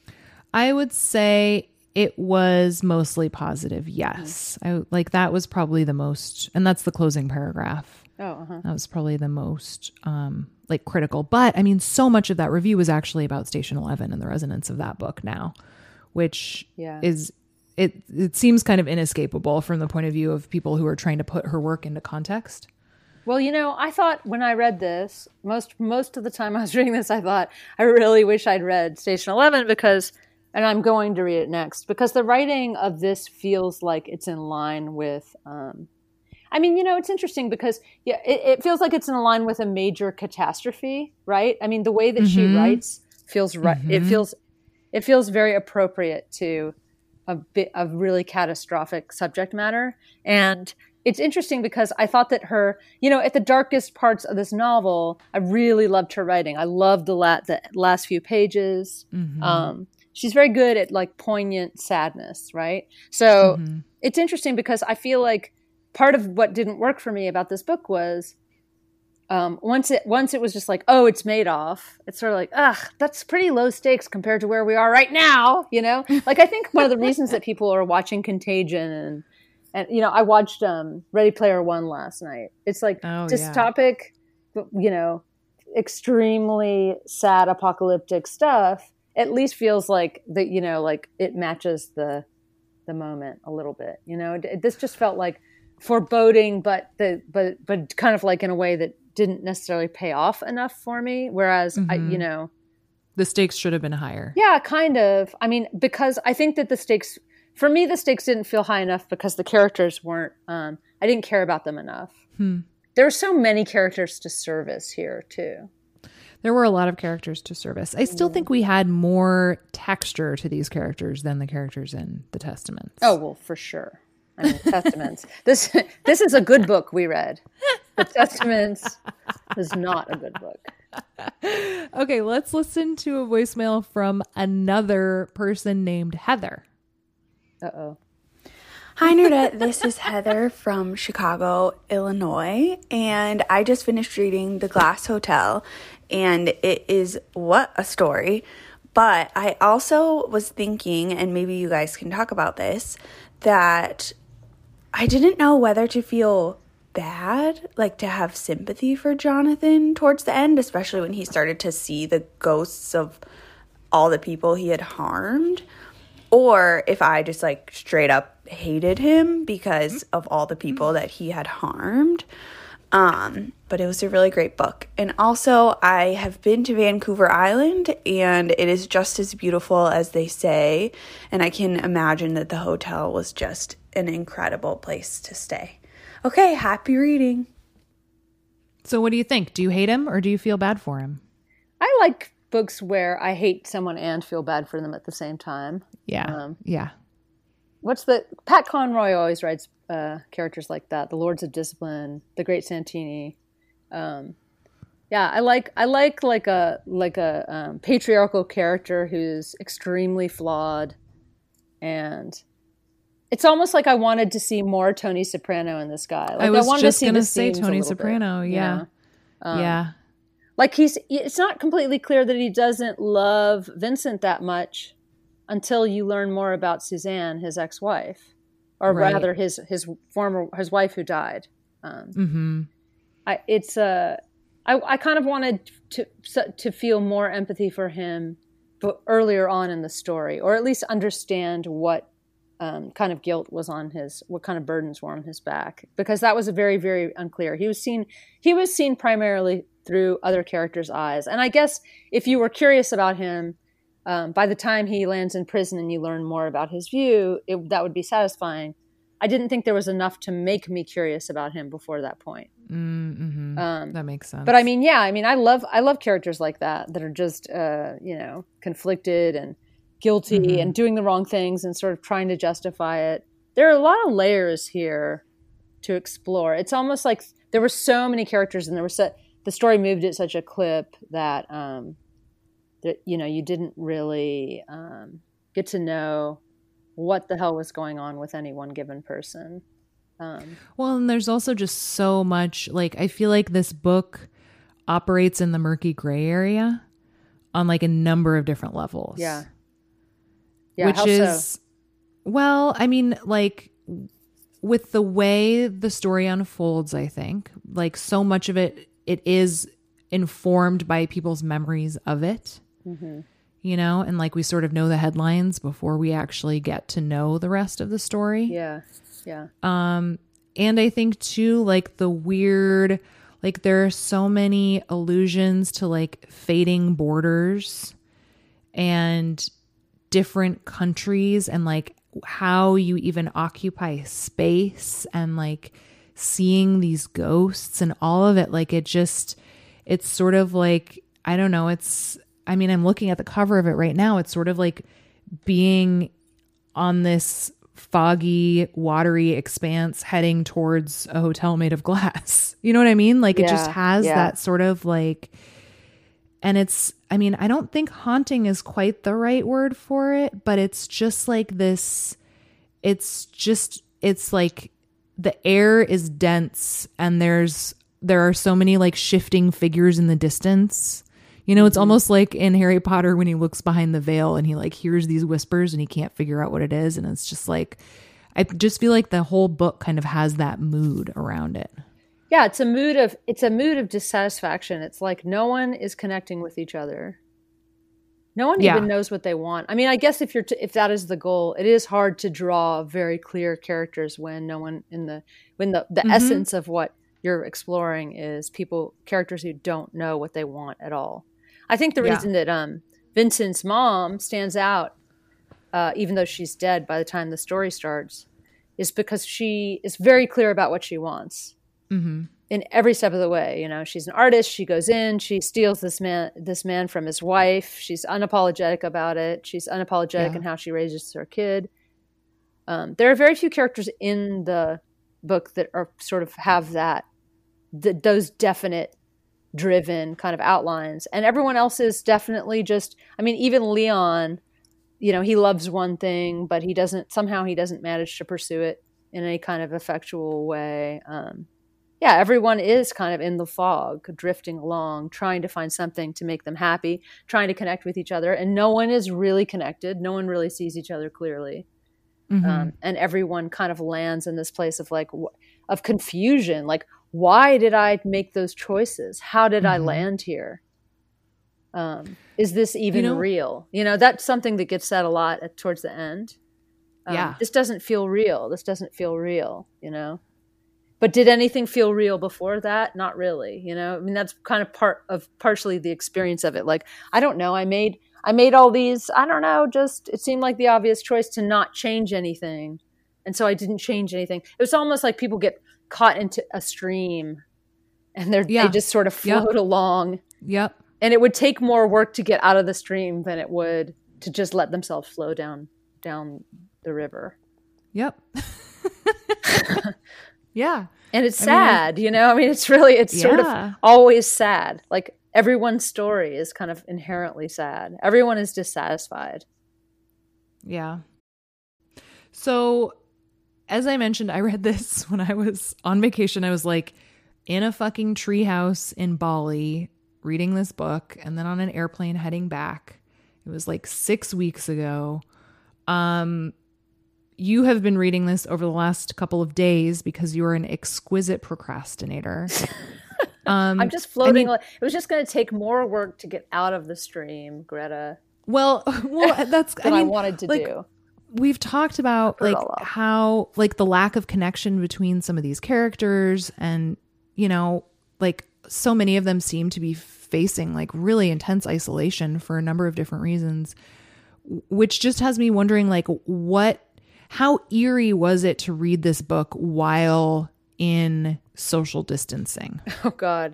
[SPEAKER 3] I would say it was mostly positive. Yes. Mm-hmm. I like that was probably the most, and that's the closing paragraph.
[SPEAKER 4] Oh, uh-huh.
[SPEAKER 3] That was probably the most um, like critical. But I mean, so much of that review was actually about Station Eleven and the resonance of that book now, which yeah. is, it, it seems kind of inescapable from the point of view of people who are trying to put her work into context.
[SPEAKER 4] Well, you know, I thought when I read this, most, most of the time I was reading this, I thought, I really wish I'd read Station Eleven because and I'm going to read it next because the writing of this feels like it's in line with, um, I mean, you know, it's interesting because yeah, it, it feels like it's in line with a major catastrophe, right? I mean, the way that mm-hmm. she writes feels right. Mm-hmm. It feels, it feels very appropriate to a bit of really catastrophic subject matter. And it's interesting because I thought that her, you know, at the darkest parts of this novel, I really loved her writing. I loved the, la- the last few pages. Mm-hmm. Um, She's very good at like poignant sadness, right? So mm-hmm. it's interesting because I feel like part of what didn't work for me about this book was um, once it once it was just like, oh, it's Madoff. It's sort of like, ugh, that's pretty low stakes compared to where we are right now, you know? Like I think one of the reasons that people are watching Contagion and and you know I watched um, Ready Player One last night. It's like
[SPEAKER 3] oh,
[SPEAKER 4] dystopic, yeah. you know, extremely sad apocalyptic stuff. At least feels like that, you know, like it matches the the moment a little bit. You know, it, this just felt like foreboding, but the but but kind of like in a way that didn't necessarily pay off enough for me. Whereas, mm-hmm. I, you know,
[SPEAKER 3] the stakes should have been higher.
[SPEAKER 4] Yeah, kind of. I mean, because I think that the stakes for me, the stakes didn't feel high enough because the characters weren't. Um, I didn't care about them enough.
[SPEAKER 3] Hmm.
[SPEAKER 4] There are so many characters to service here too.
[SPEAKER 3] There were a lot of characters to service. I still think we had more texture to these characters than the characters in the Testaments.
[SPEAKER 4] Oh, well, for sure. I mean, Testaments. This this is a good book we read. The Testaments is not a good book.
[SPEAKER 3] Okay, let's listen to a voicemail from another person named Heather.
[SPEAKER 4] Uh-oh.
[SPEAKER 5] Hi, Nerdette. This is Heather from Chicago, Illinois, and I just finished reading The Glass Hotel, and it is what a story. But I also was thinking, and maybe you guys can talk about this, that I didn't know whether to feel bad, like to have sympathy for Jonathan towards the end, especially when he started to see the ghosts of all the people he had harmed, or if I just like straight up hated him because of all the people that he had harmed. Um, but it was a really great book. And also, I have been to Vancouver Island, and it is just as beautiful as they say. And I can imagine that the hotel was just an incredible place to stay. Okay, happy reading.
[SPEAKER 3] So what do you think? Do you hate him or do you feel bad for him?
[SPEAKER 4] I like books where I hate someone and feel bad for them at the same time.
[SPEAKER 3] Yeah, um, yeah.
[SPEAKER 4] What's the Pat Conroy always writes uh, characters like that? The Lords of Discipline, The Great Santini. Um, yeah, I like I like like a like a um, patriarchal character who's extremely flawed, and it's almost like I wanted to see more Tony Soprano in this guy. Like,
[SPEAKER 3] I was
[SPEAKER 4] I wanted
[SPEAKER 3] just
[SPEAKER 4] to see
[SPEAKER 3] going to say Tony Soprano.
[SPEAKER 4] Bit,
[SPEAKER 3] yeah,
[SPEAKER 4] you know? um,
[SPEAKER 3] yeah.
[SPEAKER 4] Like he's it's not completely clear that he doesn't love Vincent that much until you learn more about Suzanne, his ex-wife, or
[SPEAKER 3] right.
[SPEAKER 4] rather his his former his wife who died. Um,
[SPEAKER 3] mm-hmm.
[SPEAKER 4] I, it's a, I, I kind of wanted to to feel more empathy for him, but earlier on in the story, or at least understand what um, kind of guilt was on his, what kind of burdens were on his back, because that was a very, very unclear. He was seen, he was seen primarily through other characters' eyes, and I guess if you were curious about him, um, by the time he lands in prison and you learn more about his view, it, that would be satisfying. I didn't think there was enough to make me curious about him before that point.
[SPEAKER 3] Mm-hmm. Um, that makes sense.
[SPEAKER 4] But I mean, yeah, I mean, I love, I love characters like that, that are just, uh, you know, conflicted and guilty mm-hmm. and doing the wrong things and sort of trying to justify it. There are a lot of layers here to explore. It's almost like there were so many characters, and there was so, the story moved at such a clip that, um, that, you know, you didn't really um, get to know what the hell was going on with any one given person. Um,
[SPEAKER 3] well, and there's also just so much, like, I feel like this book operates in the murky gray area on like a number of different levels.
[SPEAKER 4] Yeah. Yeah.
[SPEAKER 3] Which
[SPEAKER 4] how
[SPEAKER 3] is,
[SPEAKER 4] so?
[SPEAKER 3] Well, I mean, like with the way the story unfolds, I think like so much of it, it is informed by people's memories of it. Mm-hmm. You know, and like we sort of know the headlines before we actually get to know the rest of the story.
[SPEAKER 4] Yeah. Yeah.
[SPEAKER 3] Um, and I think too, like the weird, like there are so many allusions to like fading borders and different countries and like how you even occupy space and like seeing these ghosts and all of it. Like it just, it's sort of like, I don't know, it's, I mean, I'm looking at the cover of it right now. It's sort of like being on this foggy, watery expanse heading towards a hotel made of glass. You know what I mean? Like
[SPEAKER 4] yeah,
[SPEAKER 3] it just has
[SPEAKER 4] yeah.
[SPEAKER 3] that sort of like, and it's, I mean, I don't think haunting is quite the right word for it, but it's just like this, it's just, it's like the air is dense and there's, there are so many like shifting figures in the distance. You know, it's mm-hmm. almost like in Harry Potter when he looks behind the veil and he like hears these whispers and he can't figure out what it is. And it's just like, I just feel like the whole book kind of has that mood around it.
[SPEAKER 4] Yeah, it's a mood of, it's a mood of dissatisfaction. It's like no one is connecting with each other. No one yeah. even knows what they want. I mean, I guess if you're, t- if that is the goal, it is hard to draw very clear characters when no one in the, when the, the mm-hmm. essence of what you're exploring is people, characters who don't know what they want at all. I think the
[SPEAKER 3] yeah.
[SPEAKER 4] reason that um, Vincent's mom stands out, uh, even though she's dead by the time the story starts, is because she is very clear about what she wants
[SPEAKER 3] mm-hmm.
[SPEAKER 4] in every step of the way. You know, she's an artist. She goes in. She steals this man, this man from his wife. She's unapologetic about it. She's unapologetic
[SPEAKER 3] yeah.
[SPEAKER 4] in how she raises her kid. Um, there are very few characters in the book that are sort of have that, th- those definite. Driven kind of outlines, and everyone else is definitely just, I mean, even Leon, you know, he loves one thing, but he doesn't, somehow he doesn't manage to pursue it in any kind of effectual way. Um, yeah, everyone is kind of in the fog, drifting along, trying to find something to make them happy, trying to connect with each other, and no one is really connected. No one really sees each other clearly. Mm-hmm. Um, and everyone kind of lands in this place of like, w- of confusion, like, why did I make those choices? How did mm-hmm. I land here? Um, is this even you know, real? You know, that's something that gets said a lot at, towards the end. Um,
[SPEAKER 3] yeah.
[SPEAKER 4] This doesn't feel real. This doesn't feel real, you know? But did anything feel real before that? Not really, you know? I mean, that's kind of part of partially the experience of it. Like, I don't know. I made, I made all these, I don't know, just, it seemed like the obvious choice to not change anything. And so I didn't change anything. It was almost like people get caught into a stream and they're, yeah. they just sort of float
[SPEAKER 3] yep.
[SPEAKER 4] along.
[SPEAKER 3] Yep.
[SPEAKER 4] And it would take more work to get out of the stream than it would to just let themselves flow down, down the river.
[SPEAKER 3] Yep. yeah.
[SPEAKER 4] And it's
[SPEAKER 3] I
[SPEAKER 4] sad,
[SPEAKER 3] mean,
[SPEAKER 4] you know, I mean, it's really, it's
[SPEAKER 3] yeah.
[SPEAKER 4] sort of always sad. Like everyone's story is kind of inherently sad. Everyone is dissatisfied.
[SPEAKER 3] Yeah. So as I mentioned, I read this when I was on vacation. I was like in a fucking treehouse in Bali reading this book and then on an airplane heading back. It was like six weeks ago. Um, you have been reading this over the last couple of days because you are an exquisite procrastinator. Um,
[SPEAKER 4] I'm just floating.
[SPEAKER 3] I mean,
[SPEAKER 4] it was just going to take more work to get out of the stream, Greta.
[SPEAKER 3] Well, well, that's
[SPEAKER 4] than
[SPEAKER 3] I, mean,
[SPEAKER 4] I wanted to
[SPEAKER 3] like,
[SPEAKER 4] do.
[SPEAKER 3] We've talked about like how like the lack of connection between some of these characters, and you know, like so many of them seem to be facing like really intense isolation for a number of different reasons, which just has me wondering like what, how eerie was it to read this book while in social distancing?
[SPEAKER 4] Oh God.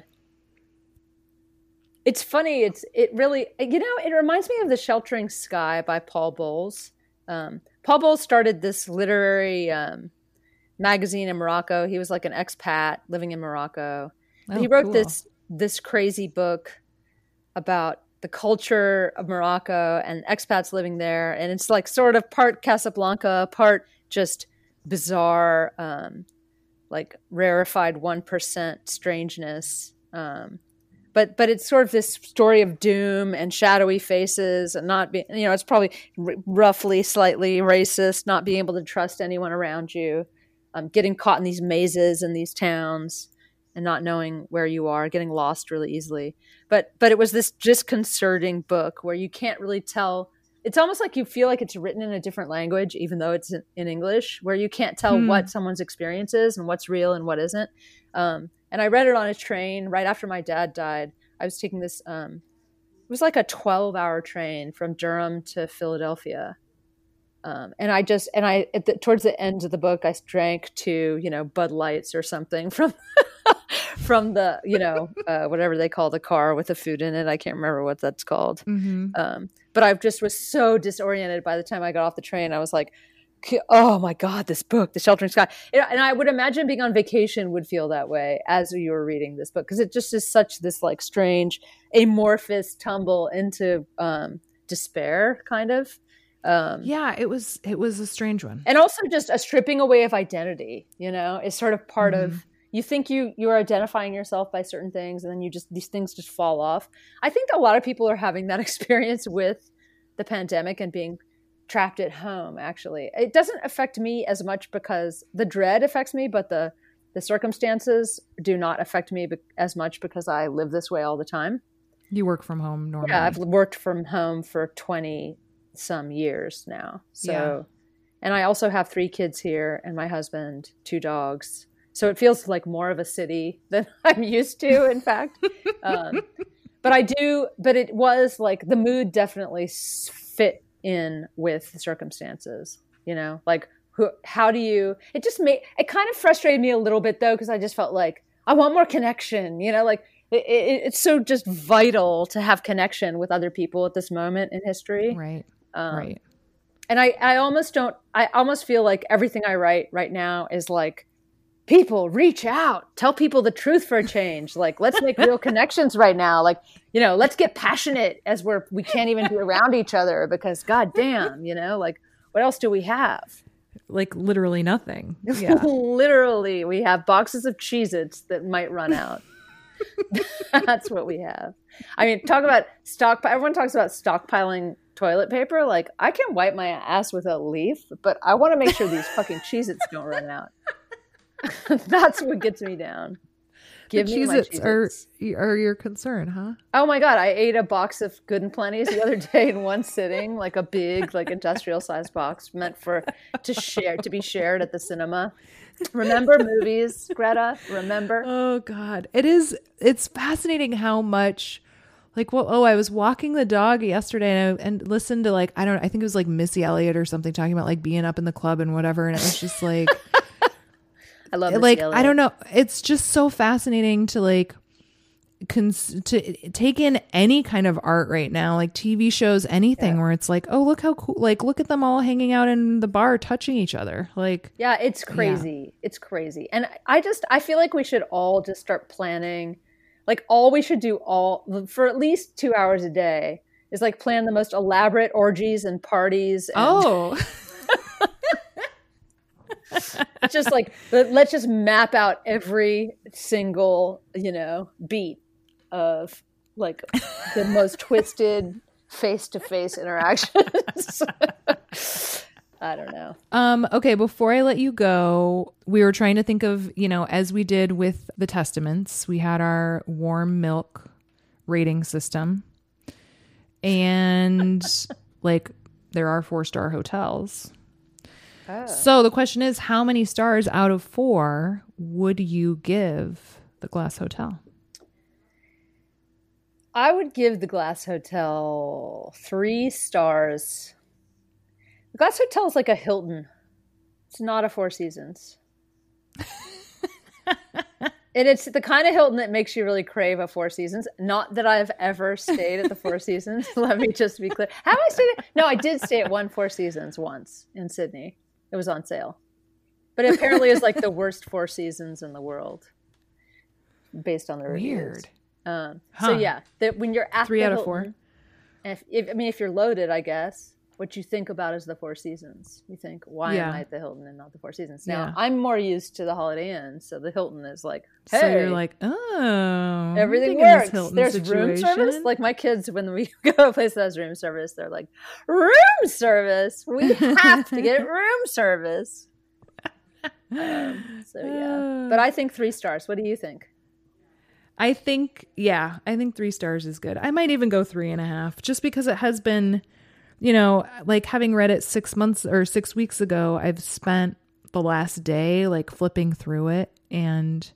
[SPEAKER 4] It's funny. It's, it really, you know, it reminds me of The Sheltering Sky by Paul Bowles. Um, Paul Bowles started this literary um, magazine in Morocco. He was like an expat living in Morocco. Oh, he wrote cool. this this crazy book about the culture of Morocco and expats living there, and it's like sort of part Casablanca, part just bizarre, um, like rarefied one percent strangeness. Um, But but it's sort of this story of doom and shadowy faces and not being, you know, it's probably r- roughly slightly racist, not being able to trust anyone around you, um, getting caught in these mazes in these towns and not knowing where you are, getting lost really easily. But but it was this disconcerting book where you can't really tell. It's almost like you feel like it's written in a different language, even though it's in, in English, where you can't tell hmm. what someone's experience is and what's real and what isn't. Um, And I read it on a train right after my dad died. I was taking this, um, it was like a twelve hour train from Durham to Philadelphia. Um, and I just, and I, at the, towards the end of the book, I drank two, you know, Bud Lights or something from, from the, you know, uh, whatever they call the car with the food in it. I can't remember what that's called. Mm-hmm. Um, but I just was so disoriented by the time I got off the train. I was like, oh my God, this book, The Sheltering Sky. And I would imagine being on vacation would feel that way as you were reading this book, because it just is such this like strange amorphous tumble into um, despair kind of. Um,
[SPEAKER 3] yeah, it was, it was a strange one.
[SPEAKER 4] And also just a stripping away of identity, you know, is sort of part mm-hmm. of, you think you, you're identifying yourself by certain things and then you just, these things just fall off. I think a lot of people are having that experience with the pandemic and being trapped at home. Actually, it doesn't affect me as much because the dread affects me, but the the circumstances do not affect me be- as much because I live this way all the time.
[SPEAKER 3] You work from home normally.
[SPEAKER 4] Yeah, I've worked from home for twenty some years now. So, yeah. And I also have three kids here and my husband, two dogs. So it feels like more of a city than I'm used to, in fact. um, but I do, but it was like the mood definitely fit in with the circumstances, you know, like who, how do you, it just made, it kind of frustrated me a little bit though, because I just felt like I want more connection, you know, like it, it, it's so just vital to have connection with other people at this moment in history.
[SPEAKER 3] Right.
[SPEAKER 4] Um,
[SPEAKER 3] right.
[SPEAKER 4] And I, I almost don't, I almost feel like everything I write right now is like, people reach out, tell people the truth for a change. Like, let's make real connections right now. Like, you know, let's get passionate as we're, we can't even be around each other because goddamn, you know, like what else do we have?
[SPEAKER 3] Like literally nothing. Yeah.
[SPEAKER 4] Literally we have boxes of Cheez-Its that might run out. That's what we have. I mean, talk about stock. Everyone talks about stockpiling toilet paper. Like I can wipe my ass with a leaf, but I want to make sure these fucking Cheez-Its don't run out. That's what gets me down. Give
[SPEAKER 3] the
[SPEAKER 4] me my
[SPEAKER 3] Cheez-Its are, are your concern, huh?
[SPEAKER 4] Oh my God. I ate a box of Good and Plenty's the other day in one sitting, like a big, like industrial sized box meant for, to share, to be shared at the cinema. Remember movies, Greta? Remember?
[SPEAKER 3] Oh God. It is, it's fascinating how much like, well, oh, I was walking the dog yesterday and, I, and listened to like, I don't know, I think it was like Missy Elliott or something talking about like being up in the club and whatever. And it was just like,
[SPEAKER 4] I love
[SPEAKER 3] like I don't know. It's just so fascinating to like cons- to take in any kind of art right now, like T V shows, anything yeah. where it's like, oh, look how cool! Like, look at them all hanging out in the bar, touching each other. Like,
[SPEAKER 4] yeah, it's crazy. Yeah. It's crazy, and I just I feel like we should all just start planning. Like, all we should do all for at least two hours a day is like plan the most elaborate orgies and parties. And-
[SPEAKER 3] oh.
[SPEAKER 4] It's just like, let's just map out every single, you know, beat of like the most twisted face-to-face interactions. I don't know.
[SPEAKER 3] Um, okay, before I let you go, we were trying to think of, you know, as we did with the Testaments, we had our warm milk rating system. And like there are four-star hotels. Oh. So the question is, how many stars out of four would you give the Glass Hotel?
[SPEAKER 4] I would give the Glass Hotel three stars. The Glass Hotel is like a Hilton. It's not a Four Seasons. And it's the kind of Hilton that makes you really crave a Four Seasons. Not that I've ever stayed at the Four Seasons. Let me just be clear. Have I stayed at? No, I did stay at one Four Seasons once in Sydney. It was on sale. But it apparently is like the worst Four Seasons in the world based on the reviews.
[SPEAKER 3] Weird.
[SPEAKER 4] Um,
[SPEAKER 3] huh.
[SPEAKER 4] So yeah, that when you're at
[SPEAKER 3] three
[SPEAKER 4] the
[SPEAKER 3] out of
[SPEAKER 4] Hilton,
[SPEAKER 3] four.
[SPEAKER 4] And if, if I mean, if you're loaded, I guess what you think about is the Four Seasons. You think, why
[SPEAKER 3] yeah.
[SPEAKER 4] am I at the Hilton and not the Four Seasons? Now
[SPEAKER 3] yeah.
[SPEAKER 4] I'm more used to the Holiday Inn, so the Hilton is like, hey,
[SPEAKER 3] so you're like, oh,
[SPEAKER 4] everything works. There's
[SPEAKER 3] situation.
[SPEAKER 4] room service. Like my kids, when we go to a place that has room service, they're like, room service. We have to get room service. Um, so yeah, but I think three stars. What do you think?
[SPEAKER 3] I think, yeah, I think three stars is good. I might even go three and a half, just because it has been, you know, like having read it six months or six weeks ago, I've spent the last day like flipping through it. And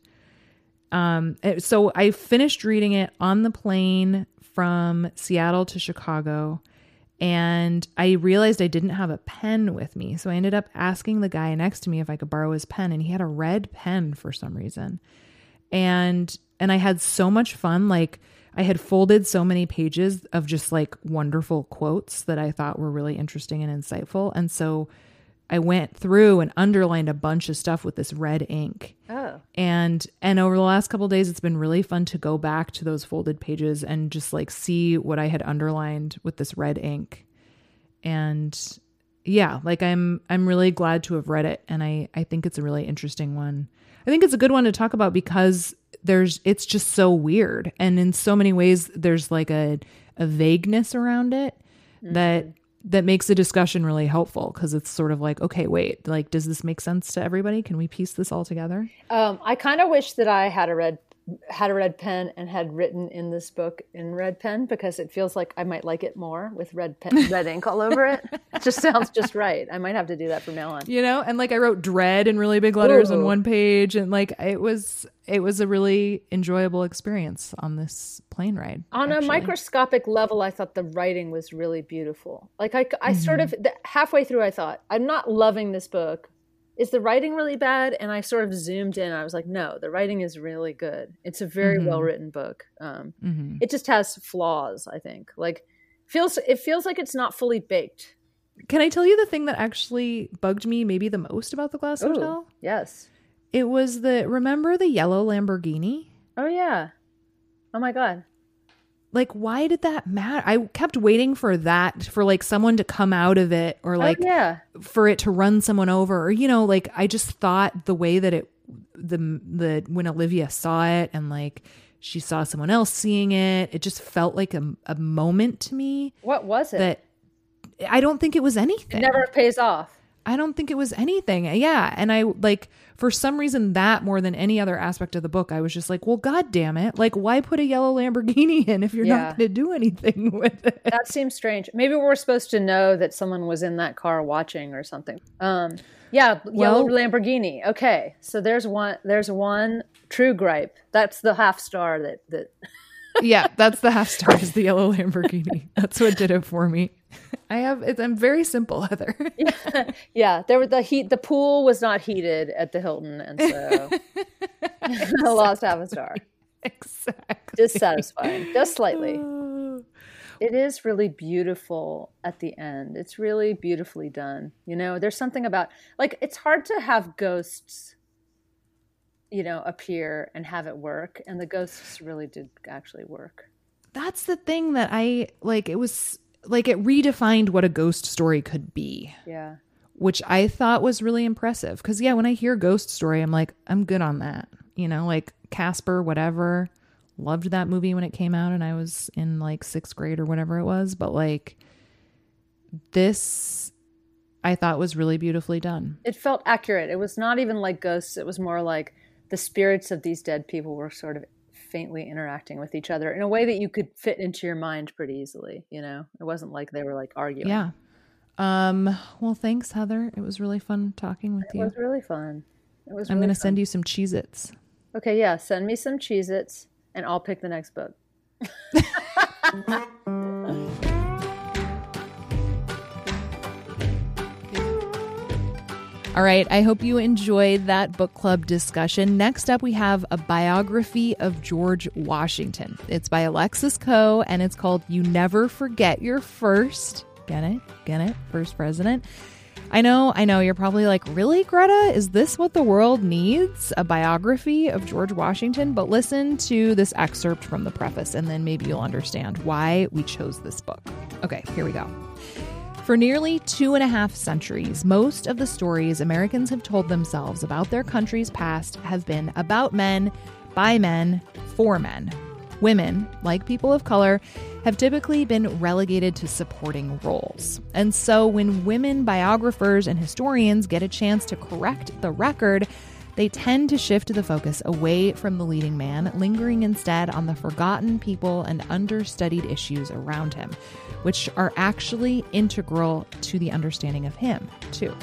[SPEAKER 3] um, it, so I finished reading it on the plane from Seattle to Chicago. And I realized I didn't have a pen with me. So I ended up asking the guy next to me if I could borrow his pen. And he had a red pen for some reason. And and I had so much fun. Like I had folded so many pages of just like wonderful quotes that I thought were really interesting and insightful. And so I went through and underlined a bunch of stuff with this red ink.
[SPEAKER 4] Oh.
[SPEAKER 3] And and over the last couple of days, it's been really fun to go back to those folded pages and just like see what I had underlined with this red ink. And yeah, like I'm I'm really glad to have read it. And I, I think it's a really interesting one. I think it's a good one to talk about because there's it's just so weird. And in so many ways, there's like a, a vagueness around it mm-hmm. that that makes the discussion really helpful, because it's sort of like, okay, wait, like, does this make sense to everybody? Can we piece this all together?
[SPEAKER 4] Um, I kind of wish that I had a red had a red pen and had written in this book in red pen, because it feels like I might like it more with red pen, red ink all over it. It just sounds just right. I might have to do that from now on.
[SPEAKER 3] You know, and like I wrote dread in really big letters
[SPEAKER 4] Ooh.
[SPEAKER 3] on one page, and like it was it was a really enjoyable experience on this plane ride.
[SPEAKER 4] On
[SPEAKER 3] actually.
[SPEAKER 4] a microscopic level, I thought the writing was really beautiful. Like I, I mm-hmm. sort of the, halfway through, I thought, I'm not loving this book. Is the writing really bad? And I sort of zoomed in. I was like, no, the writing is really good. It's a very mm-hmm. well-written book. Um, mm-hmm. It just has flaws, I think. Like feels it feels like it's not fully baked.
[SPEAKER 3] Can I tell you the thing that actually bugged me maybe the most about the Glass
[SPEAKER 4] Ooh,
[SPEAKER 3] Hotel?
[SPEAKER 4] Yes.
[SPEAKER 3] It was the, remember the yellow Lamborghini?
[SPEAKER 4] Oh, yeah. Oh, my God.
[SPEAKER 3] Like, why did that matter? I kept waiting for that, for like someone to come out of it, or like
[SPEAKER 4] oh, yeah.
[SPEAKER 3] for it to run someone over, or, you know, like I just thought the way that it, the, the, when Olivia saw it and like she saw someone else seeing it, it just felt like a, a moment to me.
[SPEAKER 4] What was it?
[SPEAKER 3] That I don't think it was anything.
[SPEAKER 4] It never pays off.
[SPEAKER 3] I don't think it was anything. Yeah. And I like, for some reason, that more than any other aspect of the book, I was just like, well, God damn it. Like, why put a yellow Lamborghini in if you're
[SPEAKER 4] yeah.
[SPEAKER 3] not going to do anything with it?
[SPEAKER 4] That seems strange. Maybe we're supposed to know that someone was in that car watching or something. Um, yeah. Yellow well, Lamborghini. Okay. So there's one, there's one true gripe. That's the half star that, that.
[SPEAKER 3] Yeah. That's the half star, is the yellow Lamborghini. That's what did it for me. I have, it's, I'm very simple, Heather.
[SPEAKER 4] yeah, yeah. There were the heat. The pool was not heated at the Hilton, and so I lost half a star.
[SPEAKER 3] Exactly.
[SPEAKER 4] Dissatisfying, just slightly. It is really beautiful at the end. It's really beautifully done. You know, there's something about, like, it's hard to have ghosts, you know, appear and have it work, and the ghosts really did actually work.
[SPEAKER 3] That's the thing that I like. It was. Like it redefined what a ghost story could be.
[SPEAKER 4] Yeah.
[SPEAKER 3] Which I thought was really impressive. Cause yeah, when I hear ghost story, I'm like, I'm good on that. You know, like Casper, whatever. Loved that movie when it came out and I was in like sixth grade or whatever it was. But like this, I thought was really beautifully done.
[SPEAKER 4] It felt accurate. It was not even like ghosts. It was more like the spirits of these dead people were sort of faintly interacting with each other in a way that you could fit into your mind pretty easily. You know, it wasn't like they were like arguing.
[SPEAKER 3] Yeah. Um, well, thanks, Heather. It was really fun talking with
[SPEAKER 4] it
[SPEAKER 3] you.
[SPEAKER 4] It was really fun. It was
[SPEAKER 3] I'm
[SPEAKER 4] really
[SPEAKER 3] going to send you some Cheez-Its.
[SPEAKER 4] Okay, yeah. Send me some Cheez-Its and I'll pick the next book.
[SPEAKER 3] All right, I hope you enjoyed that book club discussion. Next up, we have a biography of George Washington. It's by Alexis Coe, and it's called You Never Forget Your First. Get it? Get it? First president. I know, I know, you're probably like, really, Greta? Is this what the world needs? A biography of George Washington? But listen to this excerpt from the preface, and then maybe you'll understand why we chose this book. Okay, here we go. For nearly two and a half centuries, most of the stories Americans have told themselves about their country's past have been about men, by men, for men. Women, like people of color, have typically been relegated to supporting roles. And so when women biographers and historians get a chance to correct the record, they tend to shift the focus away from the leading man, lingering instead on the forgotten people and understudied issues around him, which are actually integral to the understanding of him, too.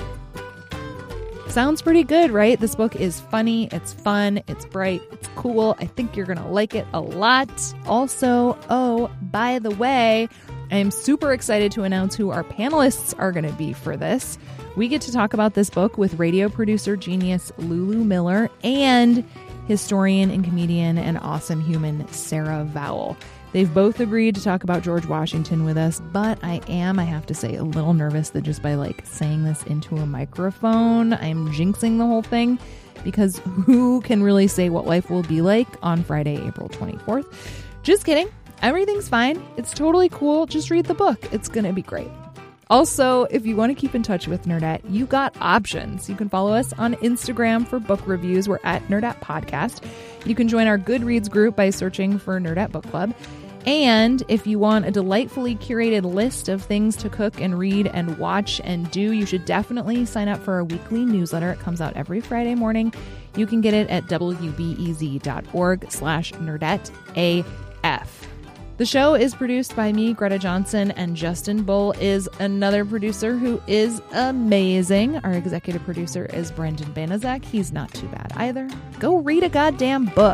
[SPEAKER 3] Sounds pretty good, right? This book is funny, it's fun, it's bright, it's cool. I think you're going to like it a lot. Also, oh, by the way, I am super excited to announce who our panelists are going to be for this. We get to talk about this book with radio producer genius Lulu Miller and historian and comedian and awesome human Sarah Vowell. They've both agreed to talk about George Washington with us, but I am, I have to say, a little nervous that just by like saying this into a microphone, I'm jinxing the whole thing, because who can really say what life will be like on Friday, April twenty-fourth? Just kidding. Everything's fine. It's totally cool. Just read the book. It's going to be great. Also, if you want to keep in touch with Nerdette, you got options. You can follow us on Instagram for book reviews. We're at Nerdette Podcast. You can join our Goodreads group by searching for Nerdette Book Club. And if you want a delightfully curated list of things to cook and read and watch and do, you should definitely sign up for our weekly newsletter. It comes out every Friday morning. You can get it at wbez.org slash Nerdette AF. The show is produced by me, Greta Johnson, and Justin Bull is another producer who is amazing. Our executive producer is Brendan Banaszak. He's not too bad either. Go read a goddamn book.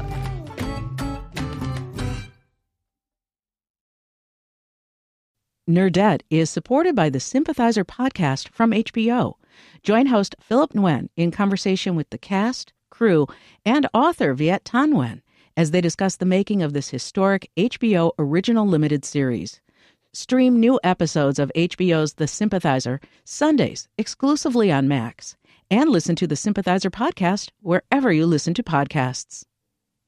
[SPEAKER 1] Nerdette is supported by the Sympathizer podcast from H B O. Join host Philip Nguyen in conversation with the cast, crew, and author Viet Thanh Nguyen as they discuss the making of this historic H B O original limited series. Stream new episodes of H B O's The Sympathizer Sundays exclusively on Max, and listen to the Sympathizer podcast wherever you listen to podcasts.